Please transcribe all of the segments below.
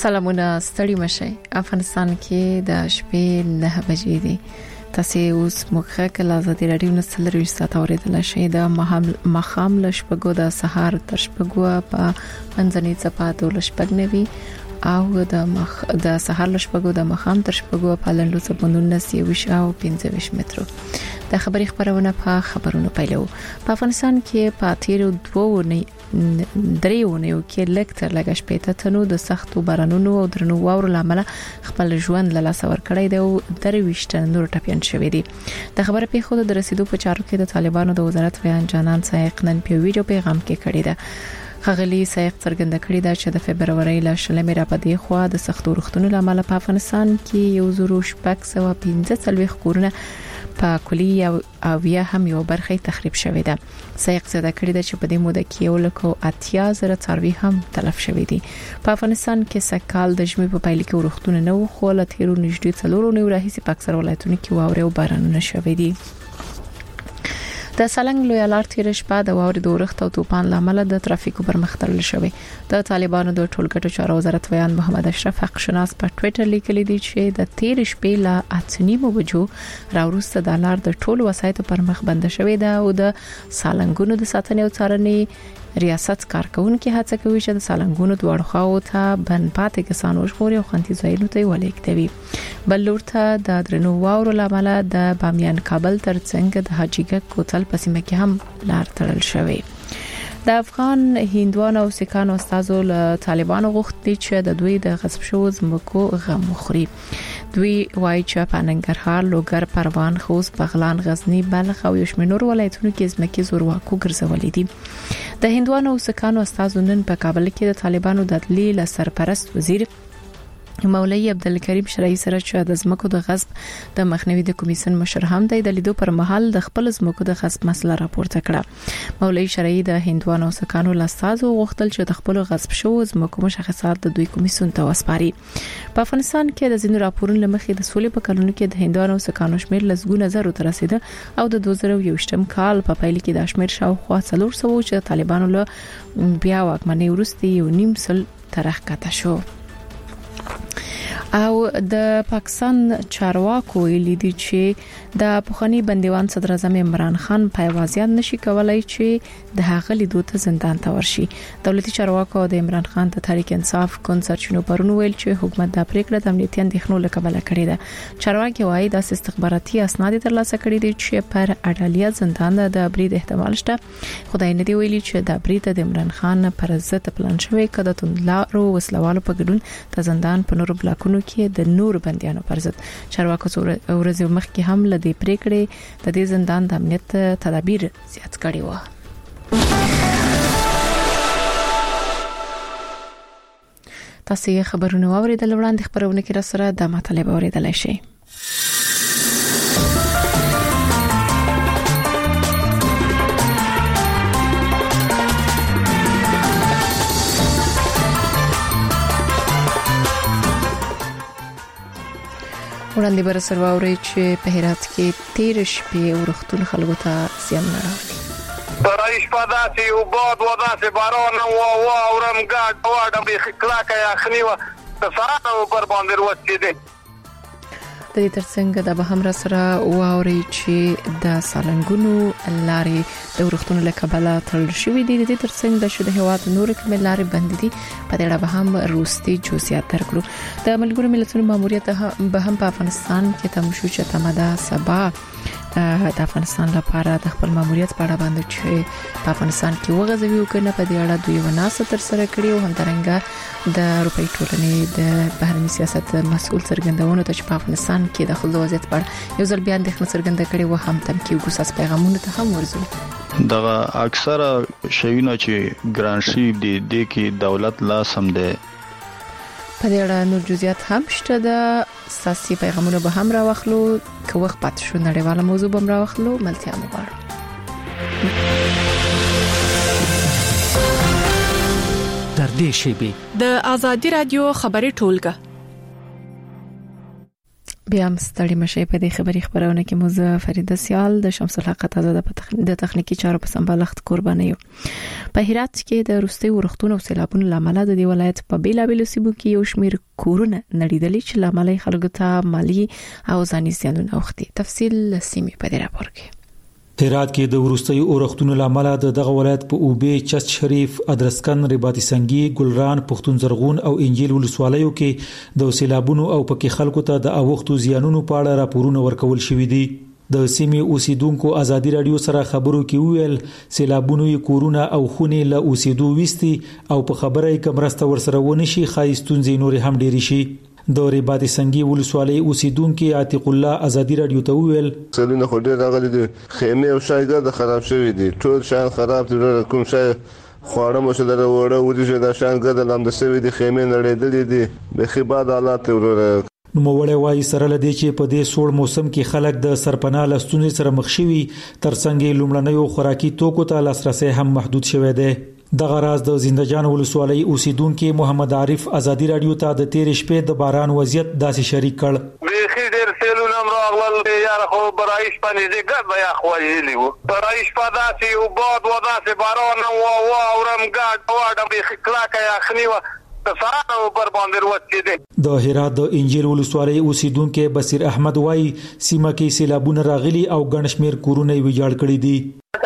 سلامونه ستړي مشي. افغانستان کې د شپې 9 بجې دي. تاسو اوس مخه کله آزادي رادیو نسل ریښه تاوریدل شي د مخام لشپګو د سهار تر شپګو په منځنۍ صفاتو لشپګنوي او د سهار لشپګو د مخام تر شپګو په لندو سبندونه 25 مترو. د خبري خبرونه په خبرونو پیلو. په افغانستان کې په تیرو 2 کې لکتر لګش پېته تنو د سختو بارانونو او درنو واورو لامل خپل ژوند له لاس ورکړی دی او درويشت نور ټپيان شوی دی. د خبره په خود د رسیدو په چارو کې د طالبانو د وزارت بیان جانان سایق نن په ویډیو پیغام کې کړی دی. خغلی سایق څرګنده کړی دا چې د فبرवरी ل 16 را پدې خو د سختو رختونو لامل په افغانستان کې 1,615 کورونه په کلی او بیا هم یو برخه تخریب شوې ده. سایق زده کړی ده چې په دې موده کې یو لکه 80,000 څاروي هم تلف شوې دي. په افغانستان کې سکهال د ژمي په پایله کې ورختونه نه وخو له تیرو نږدې 4 راهیسې په اکثر ولایتونو کې واورې او بارانونه شوې دي. د سالنګ لوی لار تیر شپه د واورې د ورښت او توپان لامل د ترافیکو پرمختلل شوی. د طالبانو د ټولګټو چارو وزارت ویان محمد اشرف حق شناس په ټوئیټر لیکلی دی چې د تیر شپې لا 8:30 بجو راوروسته د لار د ټولو وسایطو پر مخ بند شوی ده او د سالنګونو د ساتنې او څارنې ریاست کارکونکو هڅه کوي چې د سالنګونو دواړو خواو ته بند پاتې کسانو ژغوري او خوندي ځایونو ته ولیکټوي. بل لورته د درنو واورو لامل د بامیان کابل ترڅنګ د حاجیګک کوتل په سیمه کې هم لار تړل شوی. د افغان هندوانو او سکانو استادو له طالبانو غوښتي چې د دوی د غصب شوو زمکو غم مخري. دوی وایي چې په ننګرهار، لوګر، پروان، خوست، بغلان، غزنی، بلخ او یشمنور ولایتونو کې زمکي زورواکو ګرځولې دي. د هندوانو او سکانو استادو نن په کابل کې د طالبانو د عدلي له سرپرست وزیر مولوی عبدالکریم شرعی سره چې د زمکو د غصب د مخنیوي د کمیسیون مشر هم د لیدو پر مهال د خپل زمکو د غصب مسله راپورته کړه. مولوی شرعی د هندوانو او سکانو لاستازو غوښتل چې د خپل غصب شوو زمکو مشخصات د دوی کمیسیون ته وسپاري. په افغانستان کې د ځینو راپورونو لمخې د سولې په کلونو کې د هندوانو او سکانو شمیر لزګونه زرو ته رسیده او د 2021م کال په پیل کې د شمیر شاوخوا 400 چې طالبانو له بیا واکمنۍ وروسته یو نیم سل ترخ کته شو. او د پاکستان چارواکو لیدي چې د پخوانی بندیوان صدر اعظم عمران خان پایوازیان نشي کولای چې د هغه لیدو ته زندان ته ورشي. دولتي چارواکو د عمران خان ته تحریک انصاف کنسرچنو پرونو ویل چې حکومت د پریکړه د امنیتي اندېښنو له کبله کړې ده. چارواکي وایي د استخباراتي اسناد ترلاسه کړي دي چې پر اډالیا زندان د برید احتمال شته. خدای نه دی ویلي چې د برید د عمران خان پر ضد پلان شوی کده توندلارو وسلوالو په ګډون د زندان په نورو بلاکونو کې د نور بنديانو پر ضد. چارواکو ورځ مخکې هم له دې پریکړې د دې زندان د امنیت تدابیر زیات کړي وو. تاسو یې خبرونه واوریدل وړاندې خبرونه کې را سره د مطلب اوریدل شي. وړاندې بر سره واوري چې په هرات کې 13 شپې ورختون خلکو ته زیان نه راوړي. برای شپه داسې یو باد و داسې باران و اورم ګاډ واډم به کلاکه اخنی و سره پر باندې وڅېده. د دې ترڅنګ د به هم را سره واوري چې د سالنګونو لارې د ورختونو له کبله تړل شوې دي. د دې ترڅنګ د شوه هواد نور کوم لارې بند دي. په دې اړه به هم روستي جزئیات درکړو. د ملګرو ملتونو ماموریت به هم په افغانستان کې تم شو چې تمدا سبا د افغانستان لپاره د خپل ماموریت په اړه باندې چې په افغانستان کې وغځوي او کنه په دې اړه دوی وناسه تر سره کړی او همدارنګه د اروپאי ټولنې د بهرنی سیاست مسؤل څرګندونه ته چې په افغانستان کې د خلکو وضعیت په اړه یو ځل بیان د خلکو څرګنده کړي و هم تم کې ګوساس پیغامونه ته هم ورزو. دا اکثره شوینه چې ګرانشي د کې دولت لا سم ده. په دې اړه نور جزئیات هم شته. د سیاسي پیغامونه به هم راوخلو که وخت پات شو نړیواله موضوع به هم راوخلو. ملتیا مغواړو. در دې شی به د ازادي رادیو خبري ټولګه بیا مستړی مشي په دې خبري خبرونه کې موزه فرید سیال د شمس الحق تازه د تخنیکی چارو په سمبالښت قرباني یو. په هرات کې د روستي ورختونو او سیلابونو لامل د دې ولایت په بیلابیلو سیمو کې یو شمیر کورونه نړیدلې چې لامل خلکو ته مالی او ځاني زیانونه اوختي. تفصیل سیمه په دې راپور کې. هرات کې د ورستي اورختونو لامل د دغه ولایت په اوبه چست شریف ادرسکن رباطی سنگي ګلران پښتون زرغون او انجیل ولسوالیو کې د سیلابونو او پکې خلکو ته د اوختو زیانونو په اړه راپورونه ورکول شوې دي. د سیمې اوسیدونکو ازادي رادیو سره خبرو کې ویل سیلابونو یې کورونه او خونې له اوسیدو وستي او په خبره یې کمرسته ورسره ونشي خایستونځي نور هم ډېری شي. د رباطی سنگي ولسوالۍ اوسیدونکو عتیق الله ازادي رادیو ته ویل سلونه خو ډېر راغلي دي، خیمه او شایګه د خراب شوی دي، ټول شان خراب دي، کوم شای خوړه مو شلره وړه ودی دا شان ګد لاندې شوی دي، خیمه نړېدلې دي، به خباد حالات ورته نو موړې وایي سره لدی چې په دې سوړ موسم کې خلک د سرپناه لستونې سره مخ شوي ترڅنګ لومړنیو خوراکي توکو ته لاسرسي هم محدود شوی دی. دغه راز د زندهجان ولسوالۍ اوسیدونکو محمد عارف ازادي رادیو ته د تیر شپې د باران وضعیت داسې شریک کړ. بیخي ډېر سیلونه راغلل یاره، خو برایش باندې دې ګډ بیا خوایلی وو، برایش په داسې او باد و داسې باران و اورم ګډ واډه بیخي کلاکه یخني و سارو پر باندې وځي دي. د هرات د انجیل ولسوالۍ اوسیدونکو بصیر احمد وایي سیمه کې سیلابونه راغلي او ګڼ شمیر کورونه ویجاړ کړي دي.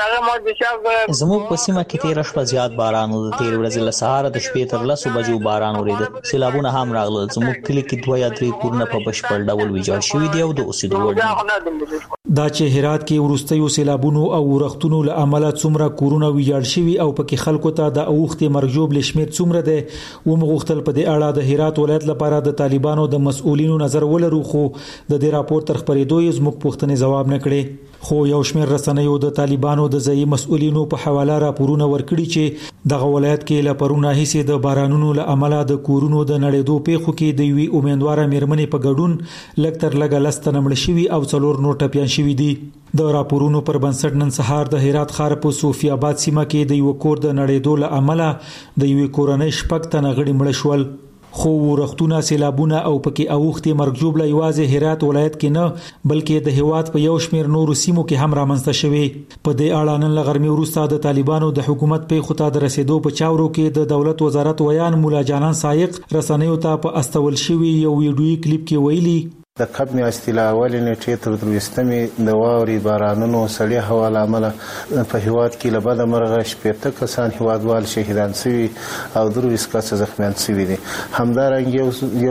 زموږ په سیمه کې تیر شپه زیات باران و، د تیر ورځې له سهار د شپې تر 10 بجو باران وریده، سیلابونه هم راغلل. زموږ کلی کې 2 یا 3 کورونه په بشپړ ډول ویجاړ شوي دي او د اوسېدو وړ دي. دا چې هرات کې ورستیو سیلابونو او ورختونو له امله څومره کورونه ویجاړ شوي او پکې خلکو ته د اوختي مرجوب لشمیر څومره ده و مغختل په دې اړه د هرات ولایت لپاره د طالبانو د مسؤلینو نظر ولرو، خو د دې راپور تر خبرېدو یې زموږ پوښتنې ځواب نه کړي. خو یو شمېر رسنیو د طالبانو د ځایي مسؤلینو په حواله راپورونه ورکړي چې دغه ولایت کې له پرونه هیڅ د بارانونو له امله د کورونو د نړېدو پیښو کې د وی امیدواره میرمنې په ګډون لږ تر لږه لسته نمړ شوي او 4 نور ټپيان شوي دي. د راپورونو پر بنسټ نن سهار د هرات ښار په صوفي آباد سیمه کې د یو کور د نړېدو له امله د یو کورنۍ شپږ تنه غړي مړ شول. خو ورختونه سیلابونه او پکې اوختي مرجوب له یوازې هرات ولایت کې نه بلکې د هواد په یو شمیر نورو سیمو کې هم رامنځته شوي. په دې اړه نن لغرمي وروسته د طالبانو د حکومت په خطا د رسیدو په چاورو کې د دولت وزارت ویان مولا جانان سایق رسنیو ته په استول شوی یو ویډیوي کلیپ کې ویلي د کب میاشتې له اولې نیټې تر 23مې د واورې بارانونو سړې هوا له امله په هیواد کې له بده مرغه 80 کسان هیوادوال شهیدان شوي او 23 کسان زخمیان شوي دي. همدارنګه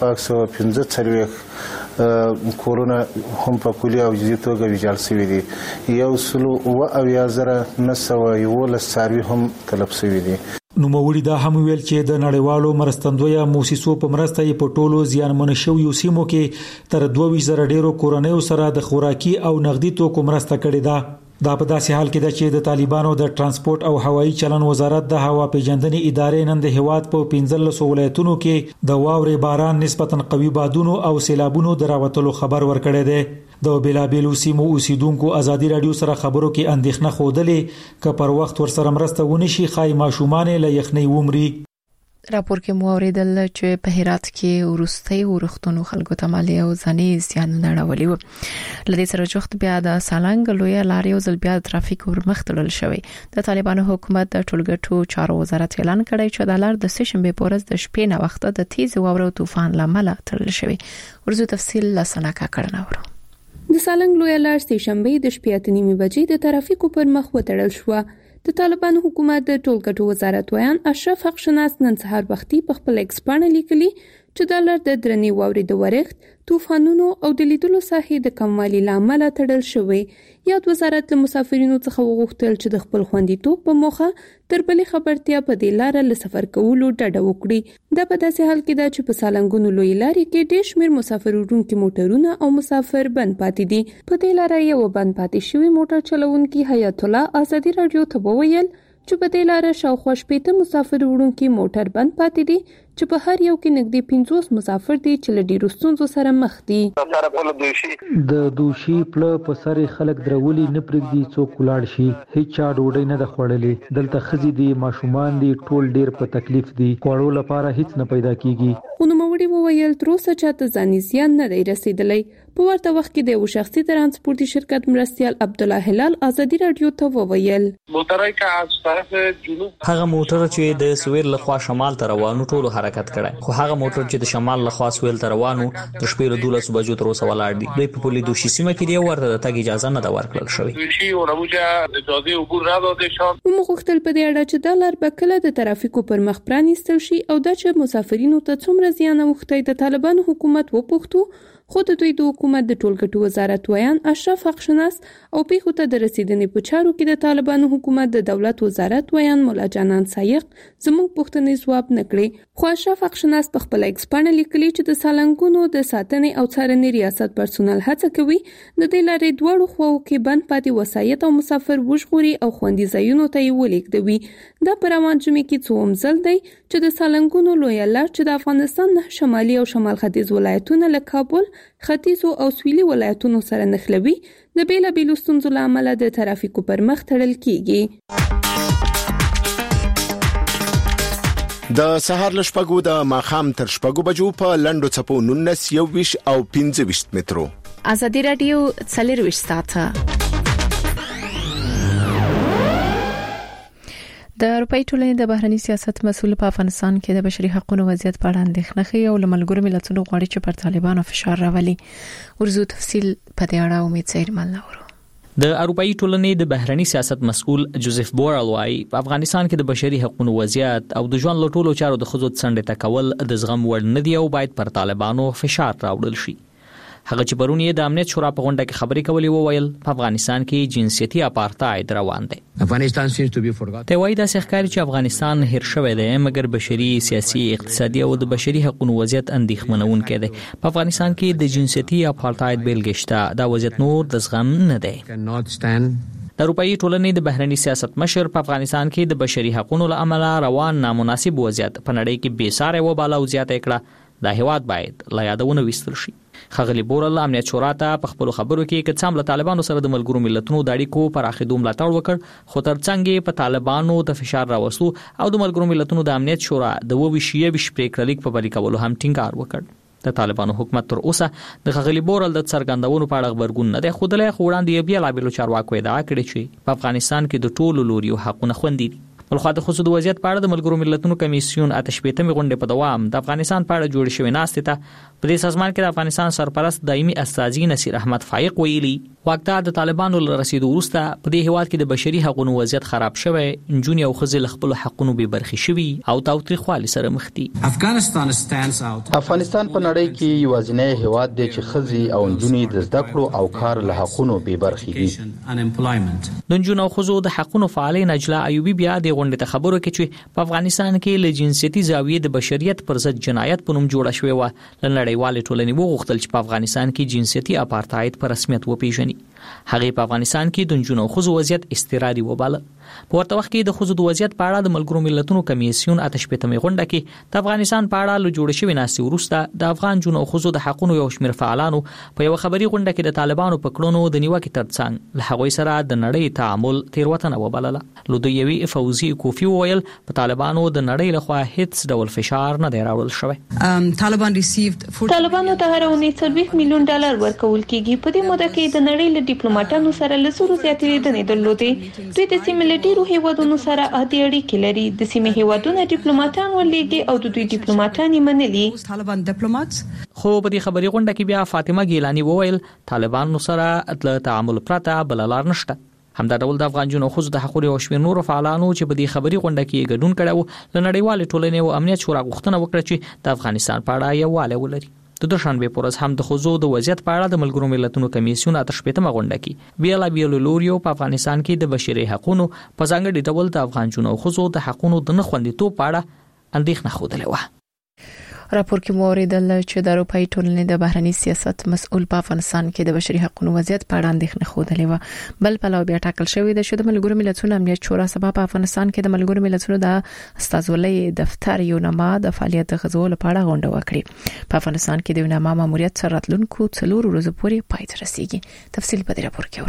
1645 کورونه هم په کلي او جزئي توګه ویجاړ شوي دي. 1,911 څاروي هم تلف شوي دي. نوموړي دا هم ویل چې د نړیوالو مرستندویه موسسو په مرسته یې په ټولو زیانمن شویو سیمو کې تر 22,000 ډیرو کورنیو سره د خوراکي او نقدي توکو مرسته کړې ده. دا په داسې حال کې ده چې د طالبانو د ترانسپورت او هوایي چلن وزارت د هوا پیژندنې ادارې نن د هواد په 15 ولایتونو کې د واورې باران نسبتاً قوي بادونو او سیلابونو دراوتلو خبر ورکړی دی. د بیلابیلو سیمو اوسیدونکو ازادي رادیو سره خبرو کې اندېښنه خوده ک پر وخت ورسره مرسته ونشي خای ماشومان له یخنۍ ومري. راپور کې مو اوریدل چې په هرات کې ورستي ورختونو خلکو ته مالی او ځاني زیانونه راولي و. لدې سره وخت بیا د سالنګ لوی لارې او ځل بیا ترافیک ورمخ تړل شوی. د طالبانو حکومت د ټولګټو چارو وزارت اعلان کړی چې د لار د سشنبه پورز د شپې نه وخت د تیز واورو طوفان لامل تړل شوی. ورزو تفصیل لسنه کا کړنه ورو. د سالنګ لوی لار سشنبه د شپې 8:30 بجې د ترافیکو پر مخ وتړل شو. د طالبانو حکومت د ټولګټو وزارت ویان اشرف حق شناس نن سهار وختي په خپل ایکس باندې لیکلي چې د لار د درنې واورې د ورښت طوفانونو او د لیدلو ساحې د کموالي لامل تړل شوی. یاد وزارت له مسافرینو څخه وغوښتل چې د خپل خوندیتوب په موخه تر بلې خبرتیا په دې لار له سفر کولو ډډه وکړي. دا په داسې حال کې ده چې په سالنګونو لوی لارې کې ډېر شمېر مسافر وړونکي موټرونه او مسافر بند پاتې دي. په دې لار یو بند پاتې شوی موټر چلوونکي حیات الله ازادي رادیو ته وویل چې په دې لار شاوخوا 80 مسافر وړونکي موټر بند پاتې دي چې په هر یو کې نږدې 50 مسافر دي چې له ډیرو ستونزو سره مخ دي. د دوشي پله په سر خلک درولي نه پرېږدي څوک ولاړ شي، هیڅ چا ډوډۍ نه د خوړلې، دلته ښځې دي ماشومان دي ټول ډیر په تکلیف دي، خوړو لپاره هیڅ نه پیدا کیږي. نوموړي نوموړي وویل تر اوسه چاته ځاني زیان نه دی رسیدلی. په ورته وخت کې د یو شخصي ترانسپورتي شرکت مرستیال عبدالله هلال ازادي رادیو ته وویل هغه موټر چې د سویل لخوا شمال ته روانو ټولو حرکت کړی، خو هغه موټر چې د شمال لخوا سویل ته روانو د شپې له 12 بجو تر اوسه ولاړ دي. دوی په پولي دوشي سیمه کې دی ورته د تګ اجازه نه دا ورکړل شوې. موږ غوښتل په دې اړه چې د لار بکله د ترافیکو پر مخ پرانیستل شي او د چې مسافرینو ته څومره زیان اوښتی د طالبانو حکومت وپوښتو. خو د دوی د حکومت د ټولګټو وزارت ویان اشرف حقشناس او پیښو ته د رسیدنې په چارو کې د طالبانو حکومت د دولت وزارت ویان مولا جانان سایق زموږ پوښتنې ځواب نکړي. خو اشرف حقشناس په خپل ایکس باندې لیکلي چې د سالنګونو د ساتنې او څارنې ریاست پرسونل هڅه کوي د دې لارې دوړو خواو کې بند پاتې وسایط او مسافر وژغوري او خوندي ځایونو ته یې ولیږدوي. دا په روان جمعې کې څوم ځل دی چې د سالنګونو لویه لار چې د افغانستان شمالي او شمال ختیځ ولایتونه له کابل، ختیځو او سویلي ولایتونو سره نښلوي د بیلابیلو ستونزو له امله د ترافیکو پر مخ تړل کیږي. د سهار له شپږو د ماښام تر شپږو بجو په لنډو څپو 19 21 او 25 مترو. ازادي رادیو 24 ساعته د اروپאי ټولنې د بهرنی سیاست مسؤل په افغانستان کې د بشري حقوقو وضعیت په اړه اندېښنه کوي او له ملګرو ملتونو غواړي چې پر طالبانو فشار راولي. ورزو تفصیل په دې اړه امید زیرمل نورو. د اروپאי ټولنې د بهرنی سیاست مسؤل جوزف بورل وايي په افغانستان کې د بشري حقوقو وضعیت او د ژوند لټولو چارو د خصوص څنډه تکول د زغم وړ نه دی او باید پر طالبانو فشار راوړل شي. هغه چې پرونی د امنیت شورا په غونډه کې خبرې کولې وویل په افغانستان کې جنسيتي اپارټاید روان دی. افغانستان seems to be forgotten. ته وایي دا ښکاري چې افغانستان هیر شوی دی مګر بشري، سیاسي، اقتصادي او د بشري حقوقو وضعیت اندېښمنونکی دی. په افغانستان کې د جنسيتي اپارټاید بیلګې شته. دا وضعیت نور د زغم نه دی. د اروپאי ټولنې د بهرنی سیاست مشر په افغانستان کې د بشري حقوقو عمله روان نامناسب وضعیت په نړۍ کې بې ساري وباله او زیاته کړه. دا هیواد باید لا یادونه وستل شي. خغلی بورل امنیت شورا ته په خپل خبرو کې چې څام له طالبانو سره د ملګرو ملتونو د اړیکو پر اخیدو ملاتړ وکړ، خو ترڅنګ په طالبانو د فشار راوستو او د ملګرو ملتونو د امنیت شورا د 22 پریکړلیک په بری کولو هم ټینګار وکړ. د طالبانو حکومت تر اوسه د خغلی بورل د څرګندونو په اړه خبرګون نه دی خودلې خو وړاندې بیا لا بیلو چارواکو ادعا کړې چې په افغانستان کې د ټولو لوريو حقونه خوندي دي. بلخو د خصوصي وضعیت په اړه د ملګرو ملتونو کمیسیون اتشپېتمې غونډې په دوام د افغانستان په اړه جوړ شوی ناستې ته په دې سازمان کې د افغانستان سرپرست دایمي استاذي نصیر احمد فائق ویلي وقته د طالبانو له رسیدو وروسته په دې هیواد کې د بشري حقوقو وضعیت خراب شوی، انجونې او ښځې خپل حقوقو به برخي شوي او تاوتریخوالي سره مخ دي. افغانستان په نړۍ کې یوازینی هیواد دی چې ښځې او انجونې د زده کړو او کار له حقوقو به برخي دي. د انجونو او ښځو د حقوقو فعال نجلا ایوبی بیا د غونډې ته خبرو کې چې په افغانستان کې له جنسيتي زاویې د بشریت پر ضد جنایت په نوم جوړه شوې و. لنړیوال ټولنې وغوښتل چې په افغانستان کې جنسيتي اپارټاید په رسمیت وپیژني. هغه په افغانستان کې د انجونو او ښځو وضعیت استراحتي وباله. په ورته وخت کې د ښځو د وضعیت په اړه د ملګرو ملتونو کمیسیون اتشپېتمې غونډه کې د افغانستان په اړه له جوړ شوی ناستې وروسته د افغان جنو او ښځو د حقوقو یو شمېر فعالانو په یو خبري غونډه کې د طالبانو په کړنو د نیوکې ترڅنګ له هغوی سره د نړۍ تعامل تیروتنه وبلله. لودویوي فوزي کوفی وویل په طالبانو د نړۍ لخوا هیڅ ډول فشار نه دی راوړل شوی. طالبانو ته هر اونۍ $40 میلیون ورکول کیږي. په دې موده کې د نړۍ له ډیپلوماټانو سره له زورو زیاتې لیدنې درلودې. دوی د سیمې له ډیرو هیوادونو سره عادي اړیکې لري. د سیمې هیوادونو ډیپلوماټان ولېږي او د دوی ډیپلوماټان یې منلي. خو په دې خبري غونډه کې بیا فاطمه ګیلانی وویل طالبانو سره د تعامل پرته بل لار نشته. همدا ډول د افغان جنو خصوصي د حقوقو او شمیر نور فعالانو چې په دې خبري غونډه کې ګډون کړو له نړیوال ټولنې او امنیت شورا غوښتنه وکړه چې د افغانستان په اړه یووالی ولري. د دوشنبه پورز هم د خزو د وضعیت په اړه د ملګرو ملتونو کمیسیون اتشپېتمه غونډه کې بیا لا لوریو په افغانستان کې د بشري حقوقو په ځانګړي ډول د افغان جنو خزو د حقوقو د نه خوندیتوب په اړه اندېښنه خوده و. راپور کې موریدل چې د اروپאי ټولنې د بهرنی سیاست مسؤل په افغانستان کې د بشري حقوقو وضعیت په اړه اندېښنه خوده و. بل پلو بیا ټاکل شوی د شته ملګرو ملتونو امنیت شورا سبا په افغانستان کې د ملګرو ملتونو د استازولۍ دفتر یو نامه د فعالیت غزو لپاره غونډه وکړي. په افغانستان کې د نامه ماموریت سره راتلونکو 4 ورځې پورې پای ته رسیږي. تفصیل په دې راپور کې ورو.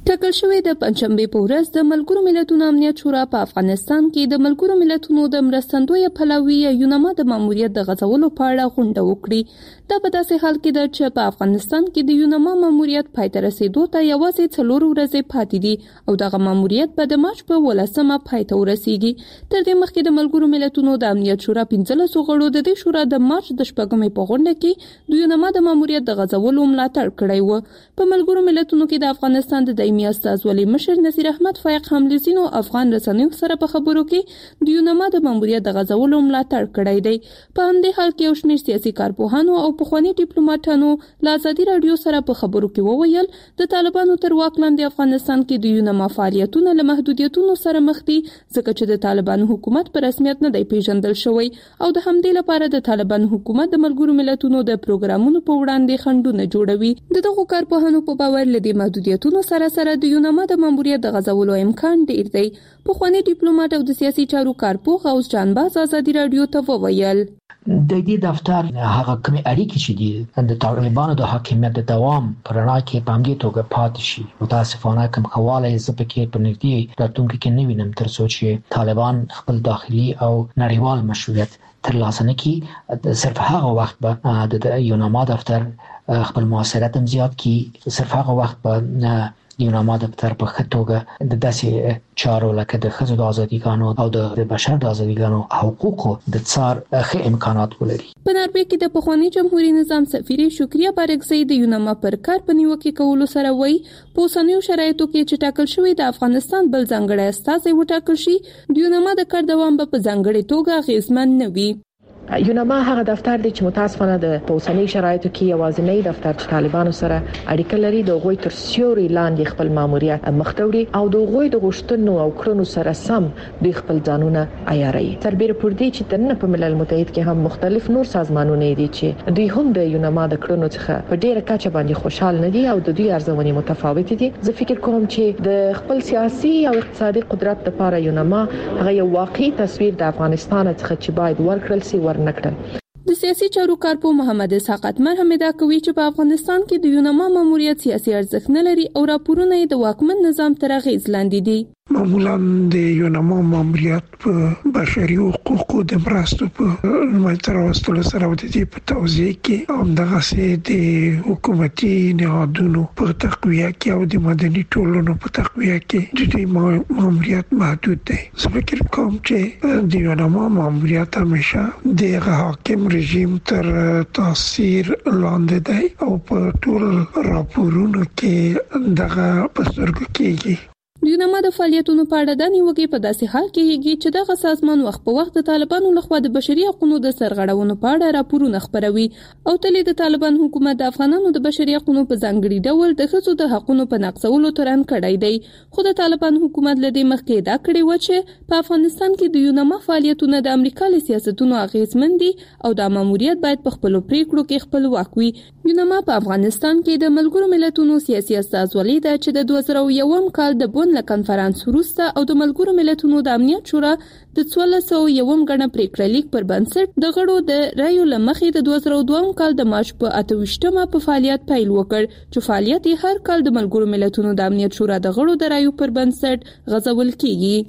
ټاکل شوی د پنځشنبه په ورځ د ملګرو ملتونو امنیت شورا په افغانستان کې د ملګرو ملتونو د مرستندوی پلاوی یونما د ماموریت د غځولو په اړه غونډه وکړي. دا په داسې حال کې ده چې په افغانستان کې د یونما ماموریت پای ته رسیدو ته یوازې 4 ورځې پاتې دي او دغه ماموریت به د مارچ په 18مه پای ته ورسیږي. تر دې مخکې د ملګرو ملتونو د امنیت شورا 15 غړو د دې شورا د مارچ د 14مې په غونډه کې د یونما د ماموریت د غځولو ملاتړ کړی و. په ملګرو ملتونو کې د افغانستان د دایمي استازولي مشر نصیر احمد فایق هم لزینو افغان رسنیو سره په خبرو کې د یونما د ماموریت د غځولو ملاتړ کړی دی. په همدې حال کې یو شمېر سیاسي کارپوهانو او پخواني ډیپلوماټانو له ازادي راډیو سره په خبرو کې وویل د طالبانو تر واک لاندې افغانستان کې د یونما فعالیتونه له محدودیتونو سره مخ دي ځکه چې د طالبانو حکومت په رسمیت نه دی پیژندل شوی او د همدې لپاره د طالبانو حکومت د ملګرو ملتونو د پروګرامونو په وړاندې خنډونه جوړوي. دغه کارپوهانو په باور لدې محدودیتونو سره د یونما د ماموریت د غځولو امکان ډیر دی. پخوانی ډیپلوماټ او د سیاسي چارو کارپوه غوث جانباز ازادي راډیو ته وویل د دې دفتر هغه کومې اړیکې چې دي د طالبانو د حاکمیت د دوام پر رڼا کې په همدې توګه پاتې شي. متاسفانه کوم حواله یې زه پکې په نږدې راتلونکي کې نه وینم تر څو چې طالبان خپل داخلي او نړیوال مشروعیت ترلاسه نه کړي. صرف هغه وخت به د یونما دفتر خپل موثریت هم زیات کړي. صرف هغه وخت به یونما دفتر په خټوګه د داسې چارو لکه د ښځو د ازادیګانو او د بشر د ازادیګانو حقوقو د څار ښه امکانات ولري. په نړۍ کې د پخوانی جمهوریت نظام سفیر شکریه بارکزی د یونما پر کار په نیوکه کولو سره وایي په اوسنیو شرایطو کې چې ټاکل شوی د افغانستان بل ځانګړی استازی وټاکل شي د یونما د کار دوام به په ځانګړي توګه اغیزمن نه وي. یونما هغه دفتر دی چې متاسفانه د اوسنۍ شرایطو کې یوازینی دفتر چې طالبانو سره اړیکه لري د غوي تر سیوري لاندې خپل ماموریت مختوري او د غوي د غشتنو او کړنو سره سم د خپل ځانونه عیاري. تربیر پر دې چې ترنه په ملل متحد کې هم مختلف نور سازمانونه دي چې دوی هم د یونما د کړنو څخه په ډیره کچه باندې خوشاله نه دي او د دوی ارزونې متفاوت دي. زه فکر کوم چې د خپل سیاسي او اقتصادي قدرت لپاره یونما هغه یو واقعي تصویر د افغانستان څخه چې باید ورکړل سي ورنکړل. د سیاسي چارو کارپوه محمد اسحاق اتمر هم دا کوي چې په افغانستان کې د یونما ماموریت سیاسي ارزښت نه لري او راپورونه یې د واکمن نظام تر اغیز لاندې دي. معمولا د یونما ماموریت په بشري حقوقو د مرستو په ملاتړ راوستلو سره د دې په توضیح کې همدغه سي د حکومتي نهادونو په تقویه کې او د مدني ټولنو په تقویه کې د دې ماموریت محدود دی. زه فکر کوم چې د یونما ماموریت همیشه د حاکم رژیم تر تاثیر لاندې دی او په ټول راپورونو کې دغه پسرګو کېږي. د یونما د فعالیتونو په اړه د نیوکې په داسې حال کې کېږي چې دغه سازمان وخت په وخت د طالبانو لخوا د بشري حقوقو د سرغړونو په اړه راپورونه خپروي او تل د طالبان حکومت د افغانانو د بشري حقوقو په ځانګړي ډول د ښځو د حقوقو په نقضولو تورن کړی دی. خو د طالبان حکومت لدې مخکې دا کړی و چې په افغانستان کې د یونما فعالیتونه د امریکا له سیاستونو اغیزمن دي او د ماموریت باید په خپل پریکړو کې خپلواک وي. یونما په افغانستان کې د ملګرو ملتونو سیاسي استازولي ده چې د 2001 کال د بون له کنفرانس وروسته او د ملګرو ملتونو د امنیت شورا د 1401 غړو پریکړه لیک پر بنسټ د غړو د رایو لمخې د 2002 کال د مارچ په 28مه په فعالیت پیل وکړ چې فعالیت هر کال د ملګرو ملتونو د امنیت شورا د غړو د رایو پر بنسټ غځول کیږي.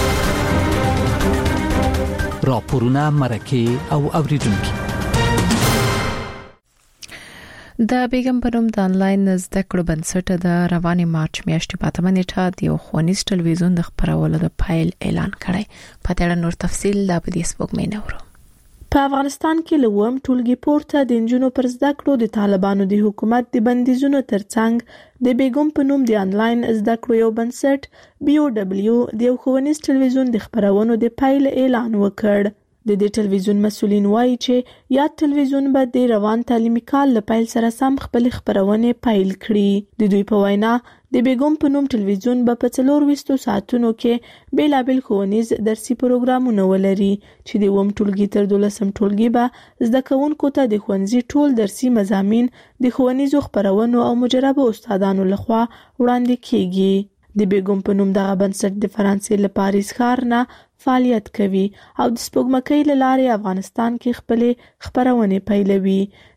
راپورونه مرکه او اوریدونکو د بیګم پروم د انلاین زده کړو بنسټ د رواني مارچ میاشتې په 8 نیټه د یو ښوونیز ټلویزیون د خبرولو د فایل اعلان کړی. په دې اړه نور تفصیل لا په دې سپوږمۍ نورو. په افغانستان کې لوم ټولګي پورته د انجونو پر زده کړو د طالبانو د حکومت د بندیزونو ترڅنګ د بیګم پروم د انلاین زده کړو یو بنسټ BOW د یو ښوونیز ټلویزیون د خبرونو د فایل اعلان وکړ. د دې ټلویزیون مسؤلین وایي چې یاد ټلویزیون به د روان تعلیمي کال له پیل سره سم خپل خبرونه پیل کړي. د دوی په وینا د بیګم په نوم ټلویزیون به په 24 ساعتونو کې بیلابل ښوونیز درسي پروګرامونه ولري چې د ووم ټولګي تر 12م ټولګي به زده کوونکو ته د ښوونځي ټول درسي مضامین د ښوونیزو خبرونو او مجربو استادانو لخوا وړاندې کیږي. د بیګم په نوم دغه بنسټ د فرانسې له پاریس ښار نه فعالیت کوي او د سپوږمکۍ له لارې افغانستان کې خپل خبرونه پیلوي.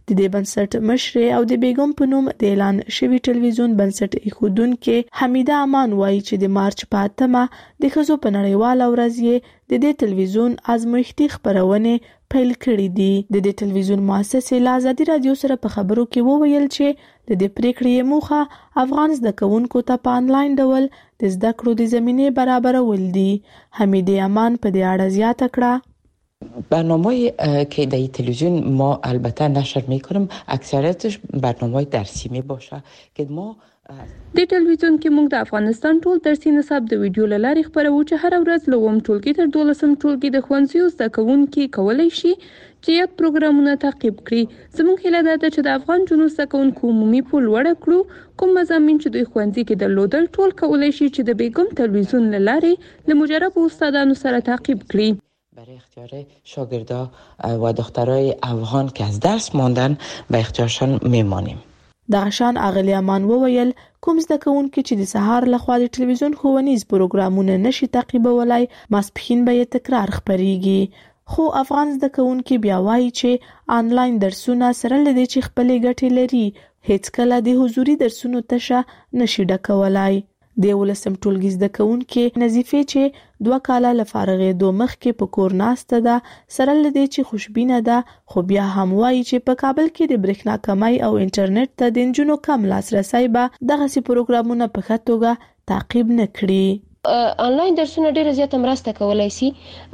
د دې بنسټ مشر او د بیګم په نوم د اعلان شوی ټلویزیون بنسټ ایښودونکو حمیده امان وایي چې د مارچ په 8مه د ښځو په نړیواله ورځ یې د دې ټلویزیون ازمویښتي خپرونې پیل کړې دي. د دې ټلویزیون مؤسسې له ازادي رادیو سره په خبرو کې وویل چې د دې پریکړې موخه افغان زده کوونکو ته په آنلاین ډول د زده کړو د زمینې برابرول دي. حمیده امان په دې اړه زیاته کړه: برنامه‌ای که در تلویزیون ما البته نشر می‌کنیم اکثریتش برنامه‌های درسی میباشه که ما د ټلویزیون کې موږ د افغانستان ټول درسي نصاب د ویډیو لارې خبرو چې هر ورځ له 1 ټولګي تر 12 ټولګي د ښوونځیو زده کوونکي کولای شي چې یک پروګرامونه تعقیب کړي. زموږ هیله ده چې د افغان جنو زده کوونکو عمومي پول لوړ کړو. کوم مضامین چې دوی ښوونځي کې درلودل ټول کولای شي چې د بیګم ټلویزیون لارې له مجربو استادانو سره تعقیب کړي. برای اختیار شاگردا و دخترای افغان که از درس ماندن به اختیارشان میمانیم. دغشان اغلی امان وویل کوم زده کوونکي چې د سهار لخوا د ټلویزیون ښوونیز پروګرامونه نشي تعقیبولای ماسپښین به تکرار خبريږي. خو افغان زده کوونکي بیا وایي چې آنلاین درسونه سره لدې چې خپلې ګټې لري هیڅ کله د حضوري درسونو تشه نشي ډکولای. د 11 ټولګي زده کوونکي نظیفه چې 2 کاله لفارغې مخکې په کور ناسته ده سره لدې چې خوشبینه ده خو بیا هم وایي چې په کابل کې د برېښنا کمای او انټرنیټ ته د نجونو کم لاسرسي به دغه سي پروګرامونه په ښه توګه تعقیب نه کړي. آنلاین درسونه ډیره زیاته مرسته کولای شي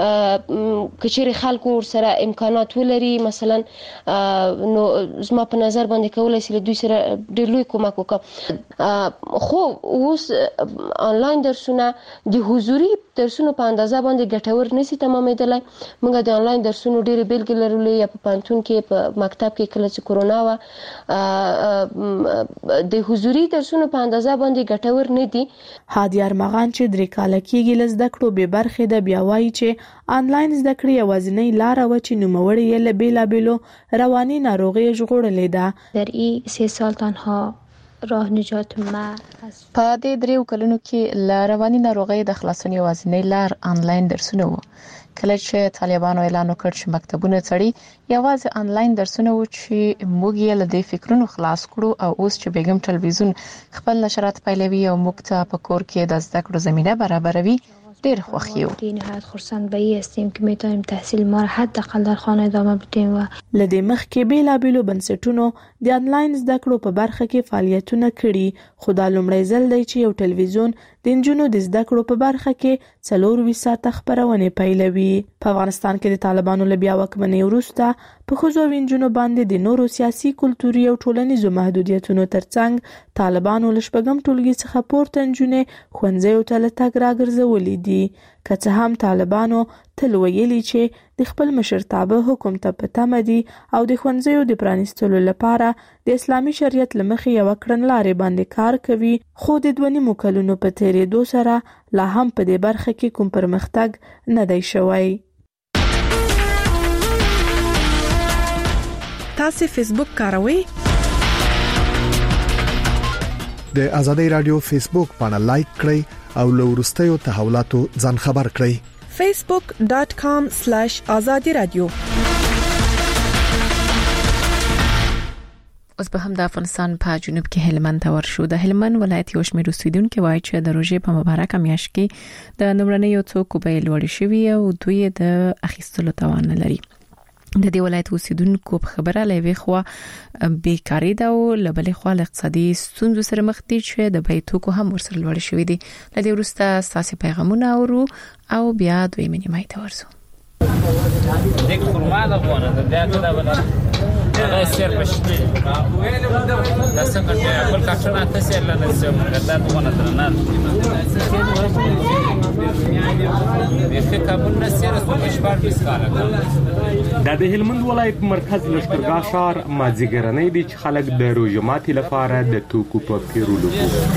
کچېرې خلکو سره امکانات ولري مثلا نو زما په نظر باندې کولای شي له دوی سره ډېر لوی کومک وکړي. خو اوس آنلاین درسونه د حضوري درسونو په اندازه باندې ګټور نشي تمامېدلای. موږ د آنلاین درسونو ډېر بیلګې لرلې یا په پانتون کې په مکتب کې کله چې کورونا و د حضوري درسونو په اندازه باندې ګټور نه دي. هادي ارمغان چې کاله کېږي له زده کړو به برخې د بیا وایي چې آنلاین زده کړې یوازینۍ لاره و چې نوموړی یې له بیلابیلو رواني ناروغیو ژغورلې ده. در این 3 سال تنها راه نجات ما په دې 3 کلونو کې له رواني ناروغۍ د خلاصون یوازینۍ لار آنلاین درسونه وو. کله چې طالبانو اعلان وکړ چې مکتبونه تړي یوازې آنلاین درسونه و چې موږ یې له دې فکرونو خلاص کړو او اوس چې بیګم ټلویزیون خپل نشرات پیلوي او موږ ته په کور کې د زده کړو زمينه برابروي ډېر خوښ یو. نهایت خرسند به این هستیم که میتونیم تحصیل ما را حداقل در خانه ادامه بدیم. و لدې مخکې بیلابیلو بنسټونو د آنلاین زده کړو په برخه کې فعالیتونه کړي خو دا لومړی ځل دی چې یو ټلویزیون د نجونو د زده کړو په برخه کې 24 ساعته خبرونه پیلوي. په افغانستان کې د طالبانو له بیا واکمنۍ وروسته په ښځو او نجونو باندې د نورو سیاسي کلتوري او ټولنیزو محدودیتونو ترڅنګ طالبانو له شپږم ټولګي څخه پورته نجونې ښوونځیو ته له تګ راګرځولې دي. که څه هم طالبانو تل ویلي چې د خپل مشرتابه حکم ته په تمه دي او د ښوونځیو د پرانیستلو لپاره د اسلامي شریعت له مخې یوه کړنلارې باندې کار کوي خو د 2 کلونو په تیریدو سره لا هم په دې برخه کې کوم پرمختګ نه دی شوی. تاسو فیسبوک کاروئ؟ د آزادۍ رادیو فیسبوک باندې لایک کړئ او له وروستیو تحولاتو ځان خبر کړئ. facebook.com/azadi radio. اوس به هم د افغانستان په جنوب کې هلمند ته ورشو. د هلمند ولایت یو شمېر اوسیدونکو وایي چې د روژې په مبارکه میاشت کې د نمرنیو څوکو بیې لوړې شوې او دوی د اخیستلو توان نه لري. د دې ولایت اوسیدونکو په خبره لوي خو بیکاری دا او لبلې خو اقتصادي ستونزو سره مخ دي چې د بیې توکو هم ورسره لوړ شوې دي. لدې وروسته ساسي پیغامونه اورو او بیا دوی منیمای ته ورسو. دیک خورما د غوانه د دې دا ولا دا سر پښتي دا څنګه ته خپل کارونه تاسو لنه سم دا غوانه درنه د کابل نه سره په شپږ بسکاله د هلمند ولایت مرکز لشکرګاه ښار مازیګرنۍ دي چې خلک د روژې ماتي لپاره د توکو په پیرولو